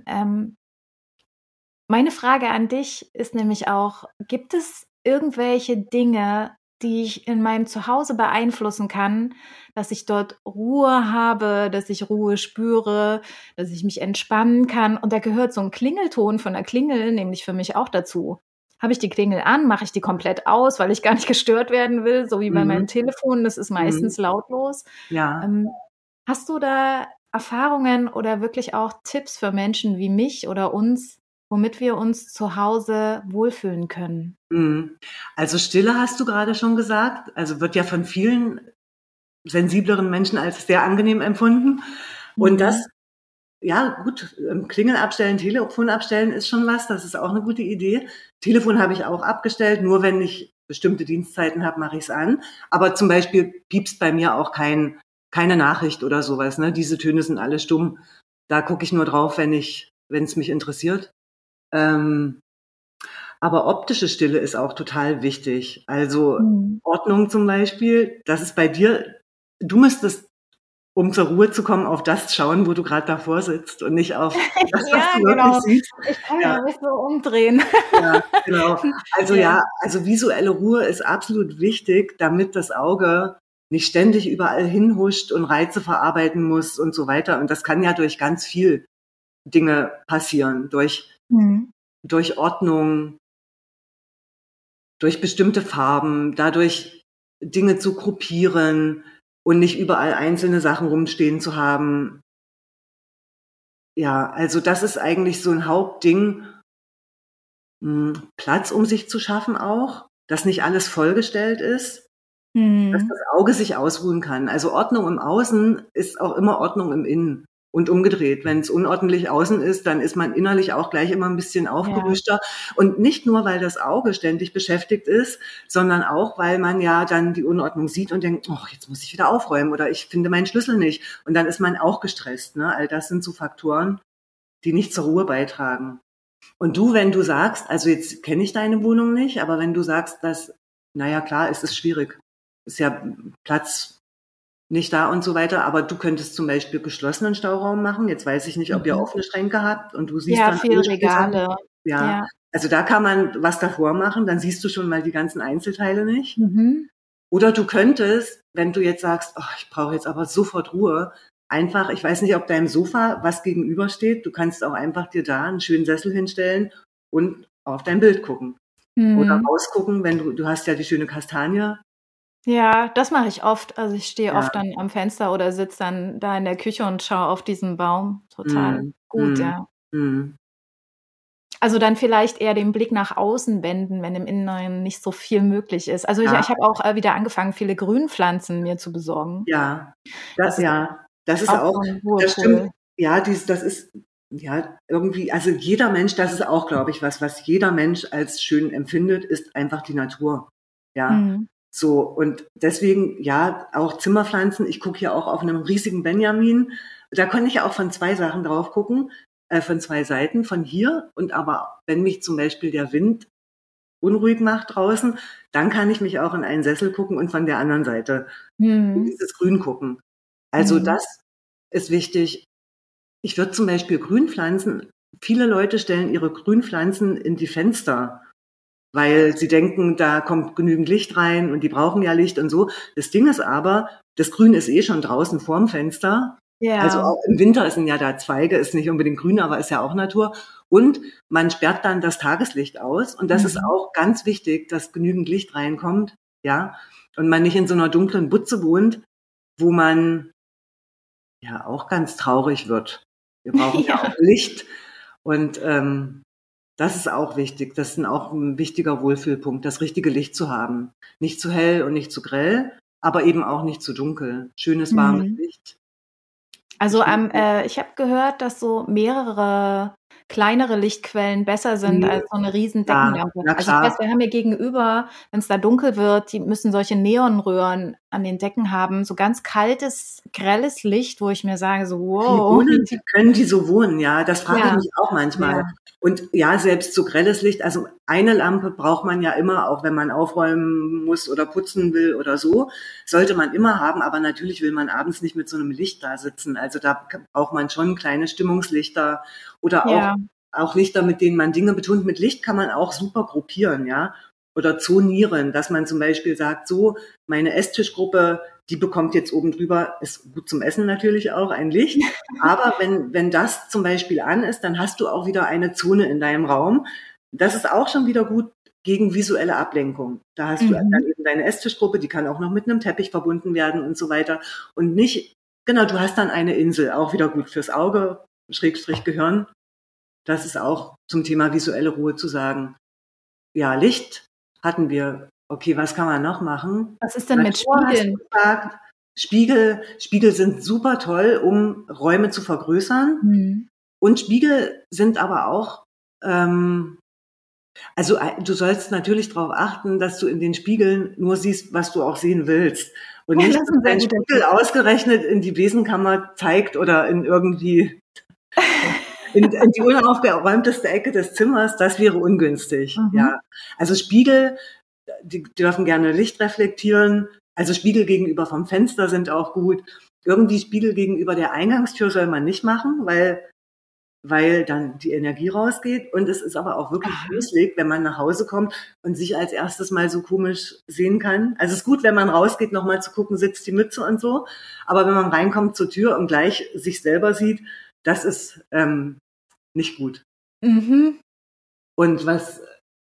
meine Frage an dich ist nämlich auch, gibt es irgendwelche Dinge, die ich in meinem Zuhause beeinflussen kann, dass ich dort Ruhe habe, dass ich Ruhe spüre, dass ich mich entspannen kann? Und da gehört so ein Klingelton von der Klingel nämlich für mich auch dazu. Habe ich die Klingel an, mache ich die komplett aus, weil ich gar nicht gestört werden will, so wie bei meinem Telefon, das ist meistens lautlos. Ja. Hast du da Erfahrungen oder wirklich auch Tipps für Menschen wie mich oder uns, womit wir uns zu Hause wohlfühlen können? Also Stille hast du gerade schon gesagt, also wird ja von vielen sensibleren Menschen als sehr angenehm empfunden. Und das, ja gut, Klingel abstellen, Telefon abstellen ist schon was, das ist auch eine gute Idee. Telefon habe ich auch abgestellt, nur wenn ich bestimmte Dienstzeiten habe, mache ich es an. Aber zum Beispiel piepst bei mir auch keine Nachricht oder sowas. Ne? Diese Töne sind alle stumm. Da gucke ich nur drauf, wenn es mich interessiert. Aber optische Stille ist auch total wichtig. Also Ordnung zum Beispiel, das ist bei dir, du müsstest, um zur Ruhe zu kommen, auf das schauen, wo du gerade davor sitzt und nicht auf das, was du wirklich siehst. Ich kann ja nicht so umdrehen. Ja, genau. Also visuelle Ruhe ist absolut wichtig, damit das Auge nicht ständig überall hinhuscht und Reize verarbeiten muss und so weiter. Und das kann ja durch ganz viel Dinge passieren. Durch Ordnung, durch bestimmte Farben, dadurch Dinge zu gruppieren und nicht überall einzelne Sachen rumstehen zu haben. Ja, also das ist eigentlich so ein Hauptding, Platz um sich zu schaffen auch, dass nicht alles vollgestellt ist, dass das Auge sich ausruhen kann. Also Ordnung im Außen ist auch immer Ordnung im Innen. Und umgedreht, wenn es unordentlich außen ist, dann ist man innerlich auch gleich immer ein bisschen aufgewischter. Ja. Und nicht nur, weil das Auge ständig beschäftigt ist, sondern auch, weil man ja dann die Unordnung sieht und denkt, oh, jetzt muss ich wieder aufräumen oder ich finde meinen Schlüssel nicht. Und dann ist man auch gestresst. Ne? All das sind so Faktoren, die nicht zur Ruhe beitragen. Und du, wenn du sagst, also jetzt kenne ich deine Wohnung nicht, aber wenn du sagst, dass, naja klar, es ist schwierig, ist ja Platz nicht da und so weiter, aber du könntest zum Beispiel geschlossenen Stauraum machen. Jetzt weiß ich nicht, ob ihr offene Schränke habt und du siehst dann viele Regale. Ja, also da kann man was davor machen, dann siehst du schon mal die ganzen Einzelteile nicht. Oder du könntest, wenn du jetzt sagst, oh, ich brauche jetzt aber sofort Ruhe, einfach, ich weiß nicht, ob deinem Sofa was gegenübersteht, du kannst auch einfach dir da einen schönen Sessel hinstellen und auf dein Bild gucken. Oder rausgucken, wenn du hast ja die schöne Kastanie. Ja, das mache ich oft. Also ich stehe Ja. oft dann am Fenster oder sitze dann da in der Küche und schaue auf diesen Baum. Total gut, ja. Also dann vielleicht eher den Blick nach außen wenden, wenn im Inneren nicht so viel möglich ist. Also ich habe auch wieder angefangen, viele Grünpflanzen mir zu besorgen. Ja, das ist auch auch, so ein das Ruhepol. stimmt. Ja, das ist, ja, irgendwie, also jeder Mensch, das ist auch, glaube ich, was jeder Mensch als schön empfindet, ist einfach die Natur. Ja, so. Und deswegen, ja, auch Zimmerpflanzen. Ich gucke hier auch auf einem riesigen Benjamin. Da konnte ich ja auch von 2 Sachen drauf gucken, von 2 Seiten, von hier und aber, wenn mich zum Beispiel der Wind unruhig macht draußen, dann kann ich mich auch in einen Sessel gucken und von der anderen Seite dieses Grün gucken. Also das ist wichtig. Ich würde zum Beispiel Grünpflanzen, viele Leute stellen ihre Grünpflanzen in die Fenster, weil sie denken, da kommt genügend Licht rein und die brauchen ja Licht und so. Das Ding ist aber, das Grün ist eh schon draußen vorm Fenster. Ja. Also auch im Winter sind ja da Zweige, ist nicht unbedingt grün, aber ist ja auch Natur. Und man sperrt dann das Tageslicht aus. Und das ist auch ganz wichtig, dass genügend Licht reinkommt, ja. Und man nicht in so einer dunklen Butze wohnt, wo man ja auch ganz traurig wird. Wir brauchen ja auch Licht. Und das ist auch wichtig. Das ist auch ein wichtiger Wohlfühlpunkt, das richtige Licht zu haben. Nicht zu hell und nicht zu grell, aber eben auch nicht zu dunkel. Schönes, warmes Licht. Also ich habe gehört, dass so mehrere kleinere Lichtquellen besser sind als so eine riesen Deckenlampe. Ja, also ich weiß, wir haben hier gegenüber, wenn es da dunkel wird, die müssen solche Neonröhren an den Decken haben, so ganz kaltes, grelles Licht, wo ich mir sage, so wow. Wie können die so wohnen? Ja, das frage ich mich auch manchmal. Ja. Und ja, selbst so grelles Licht, also eine Lampe braucht man ja immer, auch wenn man aufräumen muss oder putzen will oder so, sollte man immer haben, aber natürlich will man abends nicht mit so einem Licht da sitzen. Also da braucht man schon kleine Stimmungslichter oder auch Lichter, mit denen man Dinge betont. Mit Licht kann man auch super gruppieren, ja, oder zonieren, dass man zum Beispiel sagt, so, meine Esstischgruppe, die bekommt jetzt oben drüber, ist gut zum Essen natürlich auch, ein Licht. Aber wenn das zum Beispiel an ist, dann hast du auch wieder eine Zone in deinem Raum. Das ist auch schon wieder gut gegen visuelle Ablenkung. Da hast du dann eben deine Esstischgruppe, die kann auch noch mit einem Teppich verbunden werden und so weiter. Und nicht, genau, du hast dann eine Insel, auch wieder gut fürs Auge, Schrägstrich Gehirn. Das ist auch zum Thema visuelle Ruhe zu sagen. Ja, Licht hatten wir. Okay, was kann man noch machen? Was ist denn mit Spiegeln? Spiegel sind super toll, um Räume zu vergrößern. Und Spiegel sind aber auch, also du sollst natürlich darauf achten, dass du in den Spiegeln nur siehst, was du auch sehen willst. Und nicht, dass dein Spiegel ausgerechnet in die Besenkammer zeigt oder in irgendwie in die unaufgeräumteste Ecke des Zimmers. Das wäre ungünstig. Ja, also Spiegel, die dürfen gerne Licht reflektieren. Also Spiegel gegenüber vom Fenster sind auch gut. Irgendwie Spiegel gegenüber der Eingangstür soll man nicht machen, weil dann die Energie rausgeht. Und es ist aber auch wirklich gruselig, wenn man nach Hause kommt und sich als erstes mal so komisch sehen kann. Also es ist gut, wenn man rausgeht, nochmal zu gucken, sitzt die Mütze und so. Aber wenn man reinkommt zur Tür und gleich sich selber sieht, das ist nicht gut. Und was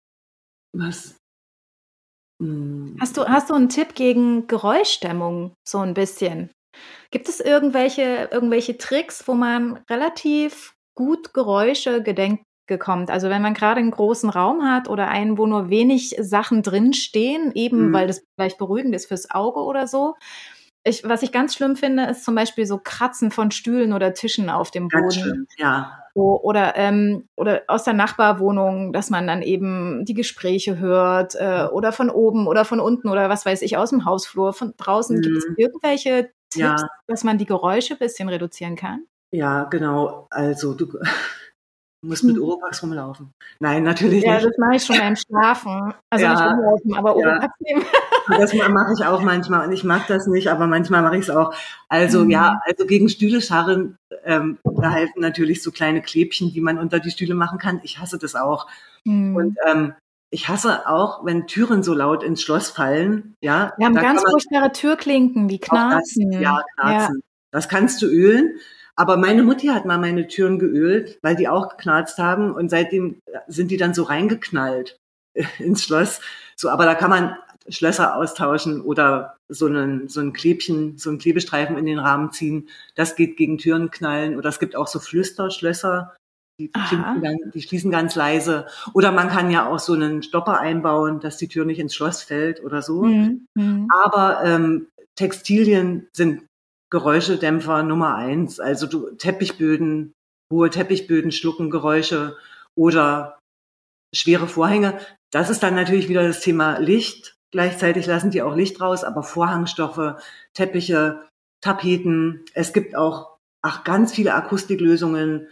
Hast du einen Tipp gegen Geräuschdämmung, so ein bisschen? Gibt es irgendwelche Tricks, wo man relativ gut Geräusche gedenken kommt? Also wenn man gerade einen großen Raum hat oder einen, wo nur wenig Sachen drinstehen, eben weil das vielleicht beruhigend ist fürs Auge oder so. Was ich ganz schlimm finde, ist zum Beispiel so Kratzen von Stühlen oder Tischen auf dem Boden. Ganz schlimm, ja. Oder aus der Nachbarwohnung, dass man dann eben die Gespräche hört oder von oben oder von unten oder was weiß ich, aus dem Hausflur, von draußen. Gibt es irgendwelche Tipps, dass man die Geräusche ein bisschen reduzieren kann? Ja, genau. Also du musst mit Oropax rumlaufen. Nein, natürlich nicht. Ja, das mache ich schon beim Schlafen. Also nicht rumlaufen, aber Oropax nehmen. Das mache ich auch manchmal und ich mag das nicht, aber manchmal mache ich es auch. Also also gegen Stühle scharren, da helfen natürlich so kleine Klebchen, die man unter die Stühle machen kann. Ich hasse das auch. Und ich hasse auch, wenn Türen so laut ins Schloss fallen. Ja, Wir haben da kann ganz man furchtbare Türklinken, die auch das, ja, knarzen. Ja. knarzen. Das kannst du ölen. Aber meine Mutti hat mal meine Türen geölt, weil die auch geknarzt haben. Und seitdem sind die dann so reingeknallt ins Schloss. So, aber da kann man Schlösser austauschen oder so ein Klebchen, so ein Klebestreifen in den Rahmen ziehen. Das geht gegen Türen knallen. Oder es gibt auch so Flüsterschlösser. Aha. Die schließen ganz leise. Oder man kann ja auch so einen Stopper einbauen, dass die Tür nicht ins Schloss fällt oder so. Mhm. Aber Textilien sind Geräuschedämpfer Nummer 1. Also Teppichböden, hohe Teppichböden schlucken Geräusche oder schwere Vorhänge. Das ist dann natürlich wieder das Thema Licht. Gleichzeitig lassen die auch Licht raus, aber Vorhangstoffe, Teppiche, Tapeten. Es gibt auch ganz viele Akustiklösungen,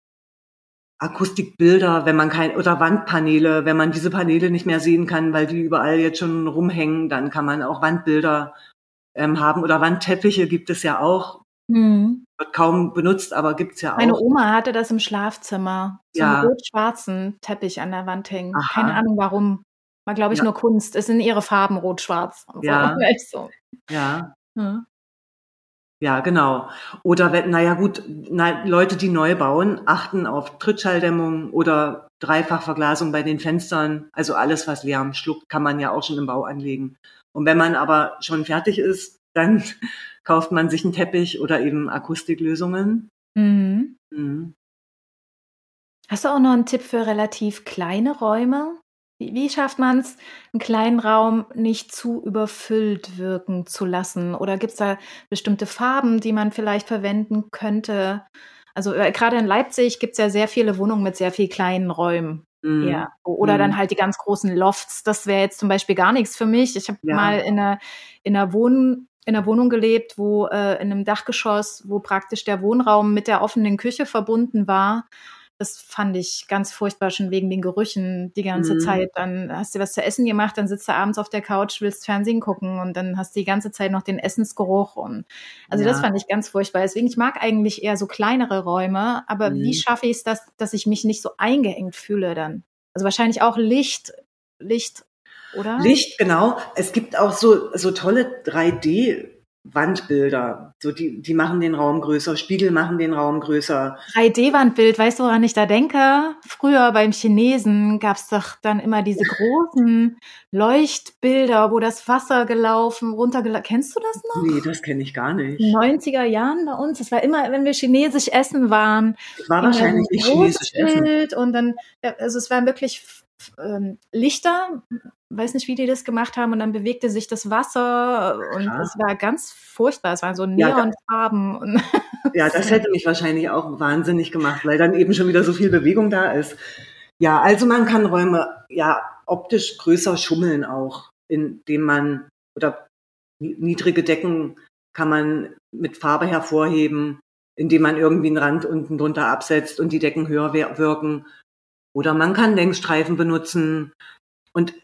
Akustikbilder, wenn man oder Wandpaneele, wenn man diese Paneele nicht mehr sehen kann, weil die überall jetzt schon rumhängen, dann kann man auch Wandbilder haben oder Wandteppiche gibt es ja auch. Mhm. Wird kaum benutzt, aber gibt's ja Meine auch. Oma hatte das im Schlafzimmer, so 'n Ja, rot-schwarzen Teppich an der Wand hängen. Keine aha, Ahnung warum. War, glaube ich, ja, nur Kunst. Es sind ihre Farben rot-schwarz und so. ja, Echt so. ja, Mhm. ja, genau. Oder wenn, na ja gut, Leute, die neu bauen, achten auf Trittschalldämmung oder Dreifachverglasung bei den Fenstern. Also alles, was Lärm schluckt, kann man ja auch schon im Bau anlegen. Und wenn man aber schon fertig ist, dann kauft man sich einen Teppich oder eben Akustiklösungen. Mhm. Mhm. Hast du auch noch 'n Tipp für relativ kleine Räume? Wie schafft man's, 'n kleinen Raum nicht zu überfüllt wirken zu lassen? Oder gibt's da bestimmte Farben, die man vielleicht verwenden könnte? Also, grade in Leipzig gibt's ja sehr viele Wohnungen mit sehr viel kleinen Räumen Mhm. eher. Oder Mhm. dann halt die ganz großen Lofts. Das wäre jetzt zum Beispiel gar nix für mich. Ich habe Ja, mal in 'ner Wohnung gelebt, wo in 'nem Dachgeschoss, wo praktisch der Wohnraum mit der offenen Küche verbunden war. Das fand ich ganz furchtbar, schon wegen den Gerüchen die ganze mhm. Zeit. Dann hast du was zu essen gemacht, dann sitzt du abends auf der Couch, willst Fernsehen gucken und dann hast du die ganze Zeit noch den Essensgeruch und also das Ja, fand ich ganz furchtbar. Deswegen, ich mag eigentlich eher so kleinere Räume, aber wie mhm. schaffe ich's, dass ich mich nicht so eingeengt fühle dann? Also wahrscheinlich auch Licht, oder? Licht, genau. Es gibt auch so tolle 3D-Wandbilder. So die machen den Raum größer, Spiegel machen den Raum größer. 3D-Wandbild, weißt du, woran ich da denke? Früher beim Chinesen gab's doch dann immer diese großen Leuchtbilder, wo das Wasser kennst du das Nee, noch? das kenne ich gar In den nicht. 90er Jahren bei uns, das war immer, wenn wir chinesisch essen waren, Das war immer so wahrscheinlich 'n nicht großes chinesisch Essen. Bild und dann also es waren wirklich Lichter, weiß nicht, wie die das gemacht haben und dann bewegte sich das Wasser und Aha. es war ganz furchtbar. Es waren so Ja, Neonfarben und ja, das hätte mich wahrscheinlich auch wahnsinnig gemacht, weil dann eben schon wieder so viel Bewegung da ist. Ja, also man kann Räume ja optisch größer schummeln auch, indem man oder niedrige Decken kann man mit Farbe hervorheben, indem man irgendwie einen Rand unten drunter absetzt und die Decken höher wirken. Oder man kann Längsstreifen benutzen. Und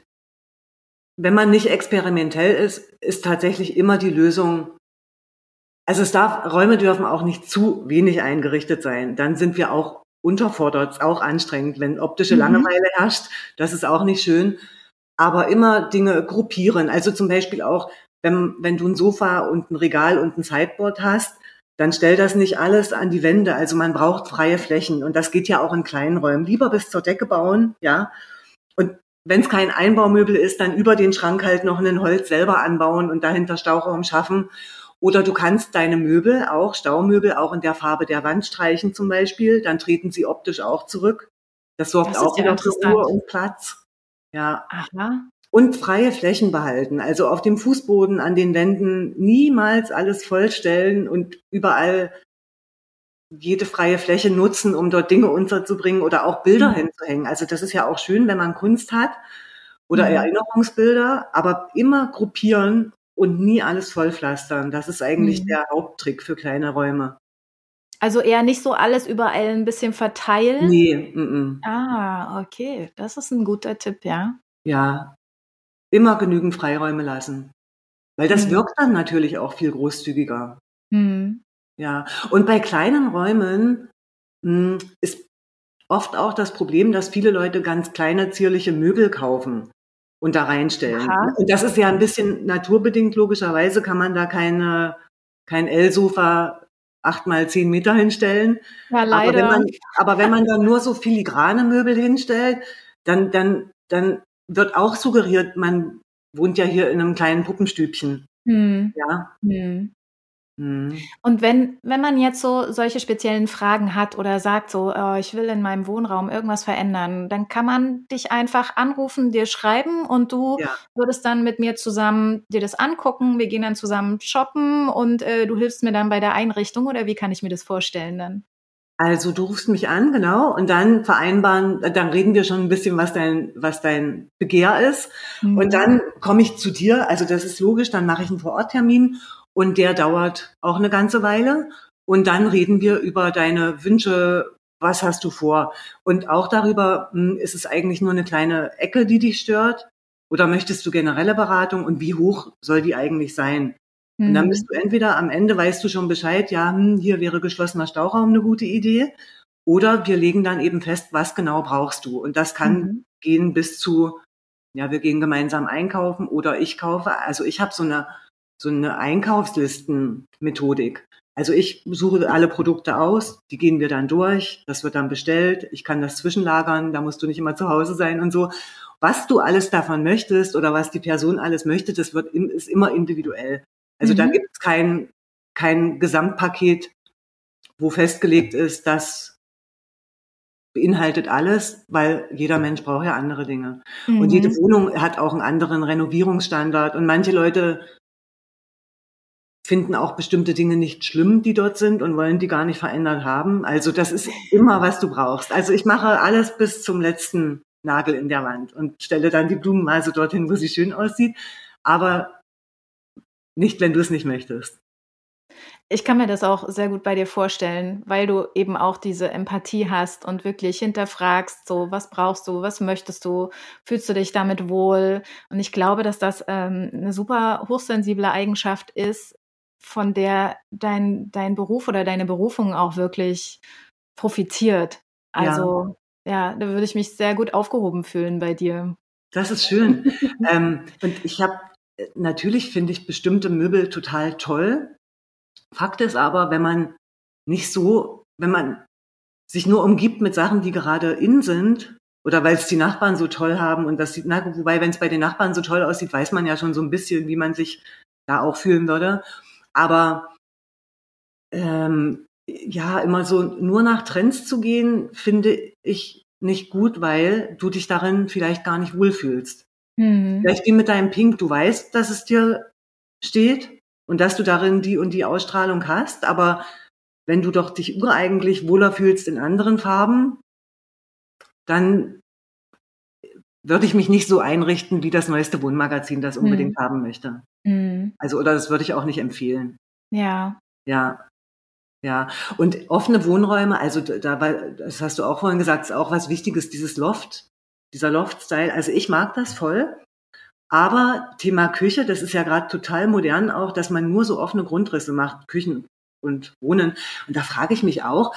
wenn man nicht experimentell ist, ist tatsächlich immer die Lösung, also Räume dürfen auch nicht zu wenig eingerichtet sein. Dann sind wir auch unterfordert, auch anstrengend, wenn optische mhm. Langeweile herrscht. Das ist auch nicht schön. Aber immer Dinge gruppieren. Also zum Beispiel auch, wenn du ein Sofa und ein Regal und ein Sideboard hast, dann stell das nicht alles an die Wände. Also man braucht freie Flächen. Und das geht ja auch in kleinen Räumen. Lieber bis zur Decke bauen, ja. Und wenn es kein Einbaumöbel ist, dann über den Schrank halt noch ein Holz selber anbauen und dahinter Stauraum schaffen. Oder du kannst deine Möbel auch, Staumöbel, auch in der Farbe der Wand streichen zum Beispiel. Dann treten sie optisch auch zurück. Das sorgt Das ist auch ja wieder für Ruhe interessant. und Platz. Ja. Aha. Und freie Flächen behalten. Also auf dem Fußboden, an den Wänden niemals alles vollstellen und überall jede freie Fläche nutzen, um dort Dinge unterzubringen oder auch Bilder Mhm. hinzuhängen. Also das ist ja auch schön, wenn man Kunst hat oder Mhm. Erinnerungsbilder, aber immer gruppieren und nie alles vollpflastern. Das ist eigentlich Mhm. der Haupttrick für kleine Räume. Also eher nicht so alles überall 'n bisschen verteilen? Nee, mm. Ah, okay, das ist 'n guter Tipp, ja. Ja, immer genügend Freiräume lassen. Weil das Mhm. wirkt dann natürlich auch viel großzügiger. Mhm. Ja, und bei kleinen Räumen ist oft auch das Problem, dass viele Leute ganz kleine, zierliche Möbel kaufen und da reinstellen. Aha. Und das ist ja ein bisschen naturbedingt, logischerweise kann man da kein L-Sofa 8 mal 10 Meter hinstellen. Ja, Aber leider. wenn man dann nur so filigrane Möbel hinstellt, dann wird auch suggeriert, man wohnt ja hier in einem kleinen Puppenstübchen. Hm. Ja. Hm. Mhm. Und wenn man jetzt so solche speziellen Fragen hat oder sagt so, ich will in meinem Wohnraum irgendwas verändern, dann kann man dich einfach anrufen, dir schreiben und du Ja. würdest dann mit mir zusammen dir das angucken, wir gehen dann zusammen shoppen und du hilfst mir dann bei der Einrichtung, oder wie kann ich mir das vorstellen dann? Also du rufst mich an, genau, und dann dann reden wir schon ein bisschen, was dein Begehr ist. Und dann komme ich zu dir, also das ist logisch, dann mache ich einen Vororttermin und der dauert auch eine ganze Weile. Und dann reden wir über deine Wünsche, was hast du vor? Und auch darüber, ist es eigentlich nur eine kleine Ecke, die dich stört? Oder möchtest du generelle Beratung und wie hoch soll die eigentlich sein? Und dann bist du entweder am Ende, weißt du schon Bescheid, ja, hier wäre geschlossener Stauraum eine gute Idee. Oder wir legen dann eben fest, was genau brauchst du. Und das kann gehen bis zu, ja, wir gehen gemeinsam einkaufen oder ich kaufe. Also ich habe so eine Einkaufslistenmethodik. Also ich suche alle Produkte aus, die gehen wir dann durch, das wird dann bestellt, ich kann das zwischenlagern, da musst du nicht immer zu Hause sein und so. Was du alles davon möchtest oder was die Person alles möchte, ist immer individuell. Also da gibt es kein Gesamtpaket, wo festgelegt ist, das beinhaltet alles, weil jeder Mensch braucht ja andere Dinge. Und jede Wohnung hat auch einen anderen Renovierungsstandard. Und manche Leute finden auch bestimmte Dinge nicht schlimm, die dort sind und wollen die gar nicht verändert haben. Also das ist immer, was du brauchst. Also ich mache alles bis zum letzten Nagel in der Wand und stelle dann die Blumenvase dorthin, wo sie schön aussieht. Aber nicht, wenn du es nicht möchtest. Ich kann mir das auch sehr gut bei dir vorstellen, weil du eben auch diese Empathie hast und wirklich hinterfragst, so, was brauchst du, was möchtest du, fühlst du dich damit wohl? Und ich glaube, dass das eine super hochsensible Eigenschaft ist, von der dein Beruf oder deine Berufung auch wirklich profitiert. Also ja, da würde ich mich sehr gut aufgehoben fühlen bei dir. Das ist schön. Und natürlich finde ich bestimmte Möbel total toll. Fakt ist aber, wenn man sich nur umgibt mit Sachen, die gerade in sind, oder weil es die Nachbarn so toll haben und das sieht, wobei, wenn es bei den Nachbarn so toll aussieht, weiß man ja schon so ein bisschen, wie man sich da auch fühlen würde. Aber ja, immer so nur nach Trends zu gehen, finde ich nicht gut, weil du dich darin vielleicht gar nicht wohlfühlst. Vielleicht wie mit deinem Pink, du weißt, dass es dir steht und dass du darin die und die Ausstrahlung hast, aber wenn du doch dich ureigentlich wohler fühlst in anderen Farben, dann würde ich mich nicht so einrichten, wie das neueste Wohnmagazin das unbedingt haben möchte. Also, oder das würde ich auch nicht empfehlen. Ja. Ja. Ja, und offene Wohnräume, also das hast du auch vorhin gesagt, ist auch was Wichtiges, dieser Loft-Style. Also ich mag das voll. Aber Thema Küche, das ist ja gerade total modern auch, dass man nur so offene Grundrisse macht, Küchen und Wohnen. Und da frage ich mich auch,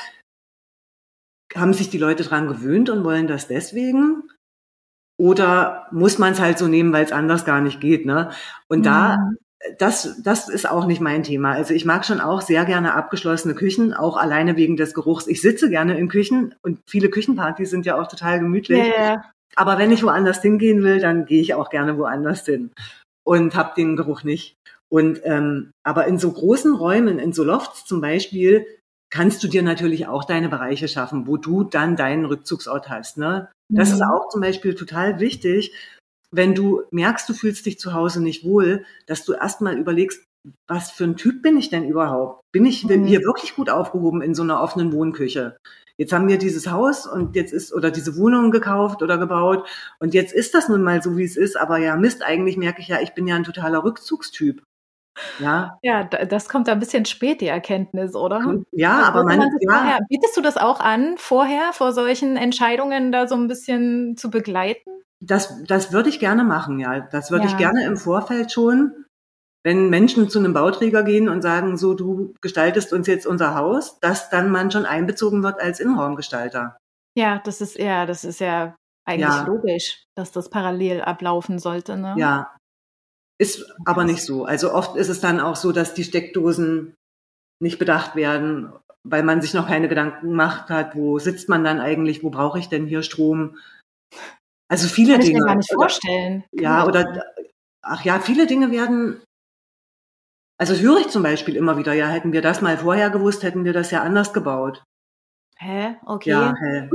haben sich die Leute dran gewöhnt und wollen das deswegen? Oder muss man es halt so nehmen, weil es anders gar nicht geht, ne? Und das ist auch nicht mein Thema. Also ich mag schon auch sehr gerne abgeschlossene Küchen, auch alleine wegen des Geruchs. Ich sitze gerne in Küchen und viele Küchenpartys sind ja auch total gemütlich. Ja. Aber wenn ich woanders hingehen will, dann gehe ich auch gerne woanders hin und habe den Geruch nicht. Und aber in so großen Räumen, in so Lofts zum Beispiel, kannst du dir natürlich auch deine Bereiche schaffen, wo du dann deinen Rückzugsort hast. Ne? Das ist auch zum Beispiel total wichtig, wenn du merkst, du fühlst dich zu Hause nicht wohl, dass du erstmal überlegst, was für ein Typ bin ich denn überhaupt? Bin ich hier wirklich gut aufgehoben in so einer offenen Wohnküche? Jetzt haben wir dieses Haus und oder diese Wohnung gekauft oder gebaut und jetzt ist das nun mal so, wie es ist, aber ja, Mist, eigentlich merke ich ja, ich bin ja ein totaler Rückzugstyp. Ja. Ja, das kommt ein bisschen spät, die Erkenntnis, oder? Ja, aber bietest du das auch an, vorher, vor solchen Entscheidungen da so ein bisschen zu begleiten? Das würde ich gerne machen, ja. Das würde ich gerne im Vorfeld schon, wenn Menschen zu einem Bauträger gehen und sagen, so, du gestaltest uns jetzt unser Haus, dass dann man schon einbezogen wird als Innenraumgestalter. Ja, das ist ja eigentlich Ja, logisch, dass das parallel ablaufen sollte, ne? ja. Ist aber nicht Krass. so. Also oft ist es dann auch so, dass die Steckdosen nicht bedacht werden, weil man sich noch keine Gedanken gemacht hat, wo sitzt man dann eigentlich, wo brauche ich denn hier Strom? Also viele Kann ich mir Dinge. gar nicht Oder, vorstellen. ja, oder, ach ja, viele Dinge werden, also das höre ich zum Beispiel immer wieder, ja, hätten wir das mal vorher gewusst, hätten wir das ja anders gebaut. Hä? Ja, Okay. hä.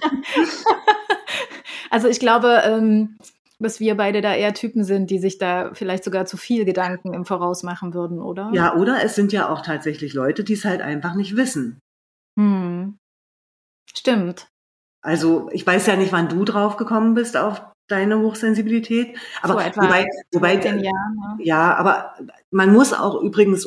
Also, ich glaube, dass wir beide da eher Typen sind, die sich da vielleicht sogar zu viel Gedanken im Voraus machen würden, oder? Ja, oder es sind ja auch tatsächlich Leute, die es halt einfach nicht wissen. Mhm. Stimmt. Also ich weiß ja nicht, wann du drauf gekommen bist auf deine Hochsensibilität, aber Vor etwa 12, 10 wobei, Jahren, ne? ja, aber man muss auch übrigens,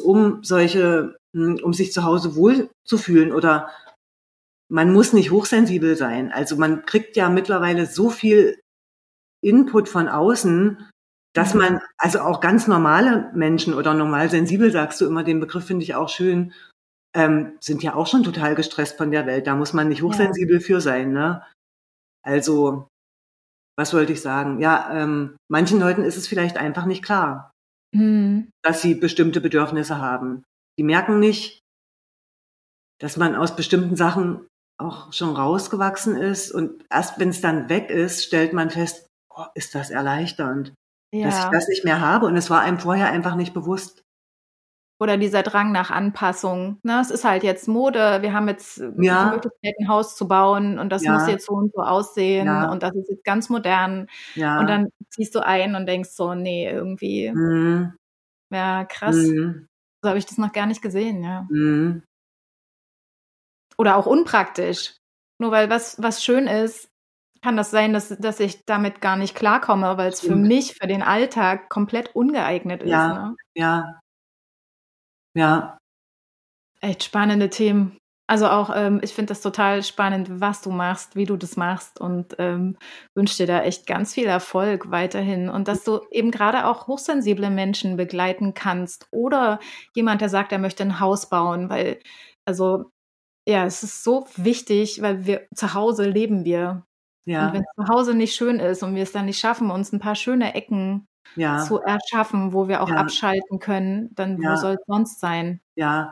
um sich zu Hause wohl zu fühlen, oder man muss nicht hochsensibel sein. Also man kriegt ja mittlerweile so viel Input von außen, dass Mhm. man, also auch ganz normale Menschen oder normal sensibel, sagst du immer, den Begriff finde ich auch schön, sind ja auch schon total gestresst von der Welt. Da muss man nicht Ja. hochsensibel für sein, ne? Also, was wollte ich sagen? Ja, manchen Leuten ist es vielleicht einfach nicht klar, Mhm. dass sie bestimmte Bedürfnisse haben. Die merken nicht, dass man aus bestimmten Sachen auch schon rausgewachsen ist, und erst wenn es dann weg ist, stellt man fest, oh, ist das erleichternd, dass ich Ja. das nicht mehr habe, und es war einem vorher einfach nicht bewusst. Oder dieser Drang nach Anpassung, ne? Es ist halt jetzt Mode. Wir haben jetzt, die Ja, Möglichkeit, 'n Haus zu bauen und das muss ja, jetzt so und so aussehen ja, und das ist jetzt ganz modern. Und ja, dann ziehst du ein und denkst so: „Ne, irgendwie, mhm, ja, krass. mhm, So habe ich das noch gar nicht gesehen“, ja. mhm, Oder auch unpraktisch. Nur weil was schön ist, kann das sein, dass ich damit gar nicht klarkomme, weil's für stimmt. mich, für den Alltag komplett ungeeignet ist, Ja, ne? ja, ja, Echt spannende Themen. Also auch, ich finde das total spannend, was du machst, wie du das machst und, wünsche dir da echt ganz viel Erfolg weiterhin und dass du eben grade auch hochsensible Menschen begleiten kannst oder jemand, der sagt, er möchte 'n Haus bauen, weil also, ja, es ist so wichtig, weil wir zu Hause leben wir. Und ja, wenn zu Hause nicht schön ist und wir es dann nicht schaffen, uns 'n paar schöne Ecken ja, zu erschaffen, wo wir auch ja, abschalten können, dann wo ja, soll's sonst sein? ja.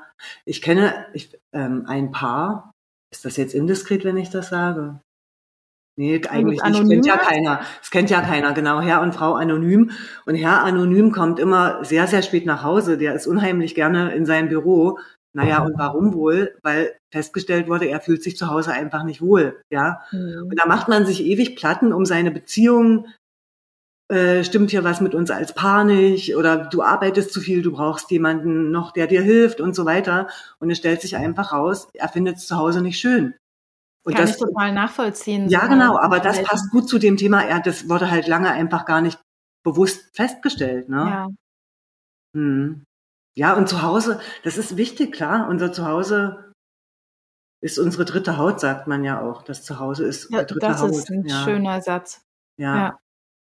Ein Paar, ist das jetzt indiskret, wenn ich das sage? Ne, Wenn du's eigentlich nicht, kennt anonym ja machst? keiner. Es kennt ja keiner, genau, Herr und Frau Anonym. Und Herr Anonym kommt immer sehr, sehr spät nach Hause. Der ist unheimlich gerne in seinem Büro. Na ja, und warum wohl? Weil festgestellt wurde, er fühlt sich zu Hause einfach nicht wohl, ja? Und Mhm. da macht man sich ewig Platten um seine Beziehung. Stimmt hier was mit uns als Paar nicht, oder du arbeitest zu viel, du brauchst jemanden noch, der dir hilft und so weiter. Und es stellt sich einfach raus, er findet es zu Hause nicht schön. Und Kann das, ich total nachvollziehen, so ja 'ne genau, so 'n aber das passt Verhalten. gut zu dem Thema. Das wurde halt lange einfach gar nicht bewusst festgestellt, ne? Ja. Mhm. Ja, und zu Hause, das ist wichtig, klar. Unser Zuhause ist unsere dritte Haut, sagt man ja auch. Das Zuhause ist Ja, die dritte das Haut. ist 'n Ja, schöner Satz. ja. Ja.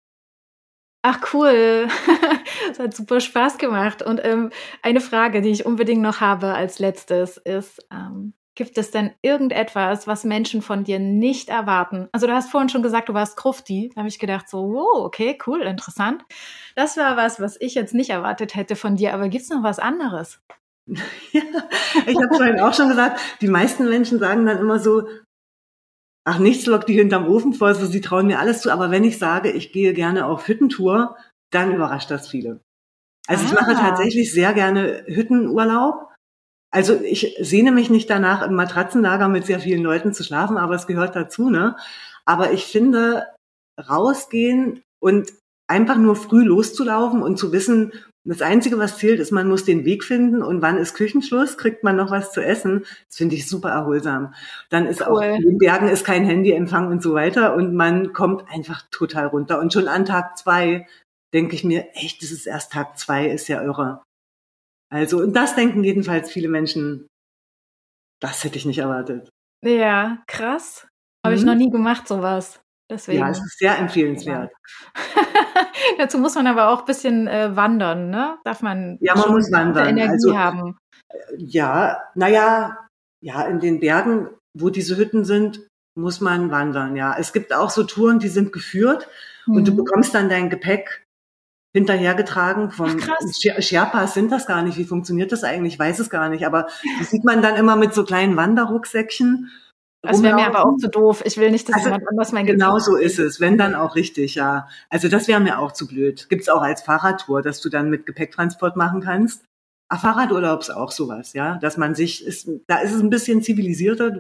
Ach cool. Es hat super Spaß gemacht und, eine Frage, die ich unbedingt noch habe als Letztes ist, gibt es denn irgendetwas, was Menschen von dir nicht erwarten? Also, du hast vorhin schon gesagt, du warst Grufti. Da habe ich gedacht so: „Wow, okay, cool, interessant.“ Das war was ich jetzt nicht erwartet hätte von dir, aber gibt's noch was anderes? Ja, ich habe vorhin auch schon gesagt, die meisten Menschen sagen dann immer so: „Ach, nichts lockt die hinterm Ofen vor", so, sie trauen mir alles zu. Aber wenn ich sage, ich gehe gerne auf Hüttentour, dann überrascht das viele. Also, ich mache Ah, tatsächlich sehr gerne Hüttenurlaub. Also, ich sehne mich nicht danach, im Matratzenlager mit sehr vielen Leuten zu schlafen, aber es gehört dazu, ne? Aber ich finde, rausgehen und einfach nur früh loszulaufen und zu wissen, das Einzige, was zählt, ist, man muss den Weg finden, und wann ist Küchenschluss, kriegt man noch was zu essen. Das finde ich super erholsam. Dann ist auch cool. in den Bergen ist kein Handyempfang und so weiter, und man kommt einfach total runter. Und schon an Tag 2 denke ich mir: „Echt, das ist erst Tag 2, ist ja irre." Also, und das denken jedenfalls viele Menschen, das hätte ich nicht erwartet. Ja, krass. Habe ich noch Mhm. nie gemacht, so was. Ja, es Deswegen. ist sehr Ja. empfehlenswert. Dazu muss man aber auch bisschen, wandern, ne? Darf man Ja, man schon muss gute wandern. Energie Also, haben. ja, na ja, ja, in den Bergen, wo diese Hütten sind, muss man wandern, ja. Es gibt auch so Touren, die sind geführt und du bekommst dann dein Gepäck hinterhergetragen vom Sherpas sind das gar nicht. Wie funktioniert das eigentlich? Ich weiß es gar nicht. Aber das sieht man dann immer mit so kleinen Wanderrucksäckchen. Das wäre mir aber auch zu doof. Ich will nicht, dass jemand anders mein Gepäck. Genau so ist es. Wenn dann auch richtig, ja. Also das wäre mir auch zu blöd. Gibt's auch als Fahrradtour, dass du dann mit Gepäcktransport machen kannst. Fahrradurlaub ist auch sowas, ja. Dass man da ist es ein bisschen zivilisierter.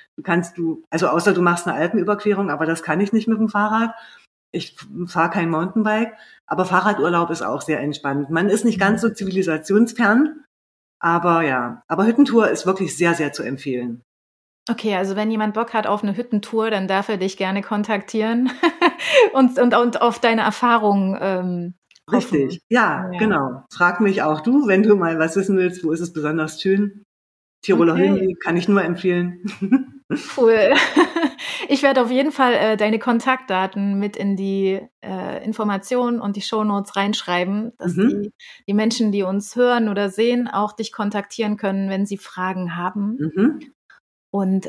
Also außer du machst eine Alpenüberquerung, aber das kann ich nicht mit dem Fahrrad. Ich fahre kein Mountainbike, aber Fahrradurlaub ist auch sehr entspannt. Man ist nicht ganz so zivilisationsfern, aber ja. Aber Hüttentour ist wirklich sehr, sehr zu empfehlen. Okay, also wenn jemand Bock hat auf eine Hüttentour, dann darf er dich gerne kontaktieren und auf deine Erfahrungen Richtig, ja, genau. Frag mich auch du, wenn du mal was wissen willst, wo ist es besonders schön. Tiroler Höhenweg kann ich nur empfehlen. Cool. Ich werde auf jeden Fall deine Kontaktdaten mit in die Informationen und die Shownotes reinschreiben, dass die Menschen, die uns hören oder sehen, auch dich kontaktieren können, wenn sie Fragen haben. Und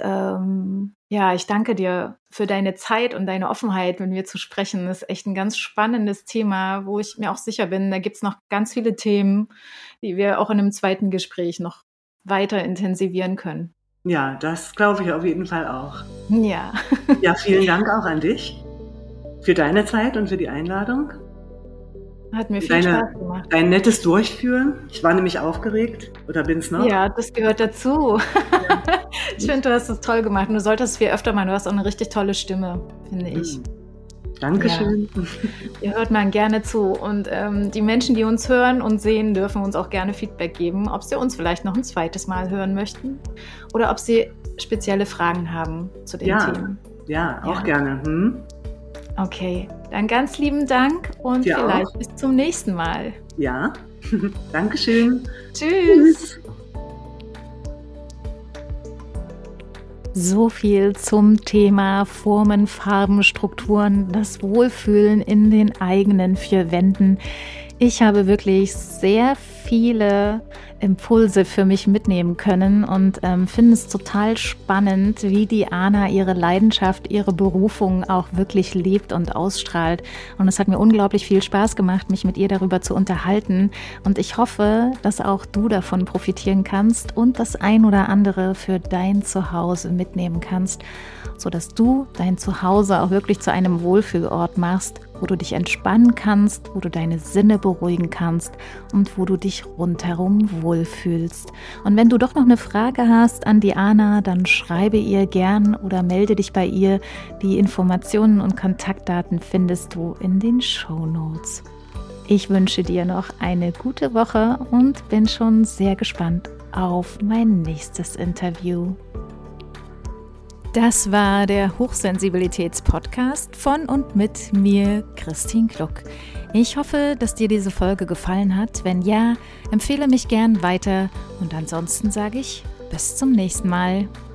ich danke dir für deine Zeit und deine Offenheit, mit mir zu sprechen. Das ist echt ein ganz spannendes Thema, wo ich mir auch sicher bin, da gibt's noch ganz viele Themen, die wir auch in einem zweiten Gespräch noch weiter intensivieren können. Ja, das glaube ich auf jeden Fall auch. Ja. Ja, vielen Dank auch an dich für deine Zeit und für die Einladung. Hat mir viel Spaß gemacht. Ein nettes Durchführen. Ich war nämlich aufgeregt oder bin's noch. Ja, das gehört dazu. Ja. Ich finde, du hast es toll gemacht und du solltest es viel öfter machen. Du hast auch eine richtig tolle Stimme, finde ich. Dankeschön. Ja. Ihr hört mal gerne zu und die Menschen, die uns hören und sehen, dürfen uns auch gerne Feedback geben, ob sie uns vielleicht noch ein zweites Mal hören möchten oder ob sie spezielle Fragen haben zu den Themen. Ja, auch gerne. Okay, dann ganz lieben Dank und vielleicht bis zum nächsten Mal. Ja, Dankeschön. Tschüss. So viel zum Thema Formen, Farben, Strukturen, das Wohlfühlen in den eigenen vier Wänden. Ich habe wirklich sehr viele Impulse für mich mitnehmen können und finde es total spannend, wie die Ana ihre Leidenschaft, ihre Berufung auch wirklich lebt und ausstrahlt. Und es hat mir unglaublich viel Spaß gemacht, mich mit ihr darüber zu unterhalten. Und ich hoffe, dass auch du davon profitieren kannst und das ein oder andere für dein Zuhause mitnehmen kannst, sodass du dein Zuhause auch wirklich zu einem Wohlfühlort machst, wo du dich entspannen kannst, wo du deine Sinne beruhigen kannst und wo du dich rundherum wohlfühlst. Und wenn du doch noch eine Frage hast an die Ana, dann schreibe ihr gern oder melde dich bei ihr. Die Informationen und Kontaktdaten findest du in den Shownotes. Ich wünsche dir noch eine gute Woche und bin schon sehr gespannt auf mein nächstes Interview. Das war der Hochsensibilitäts-Podcast von und mit mir, Christine Kluck. Ich hoffe, dass dir diese Folge gefallen hat. Wenn ja, empfehle mich gern weiter und ansonsten sage ich bis zum nächsten Mal.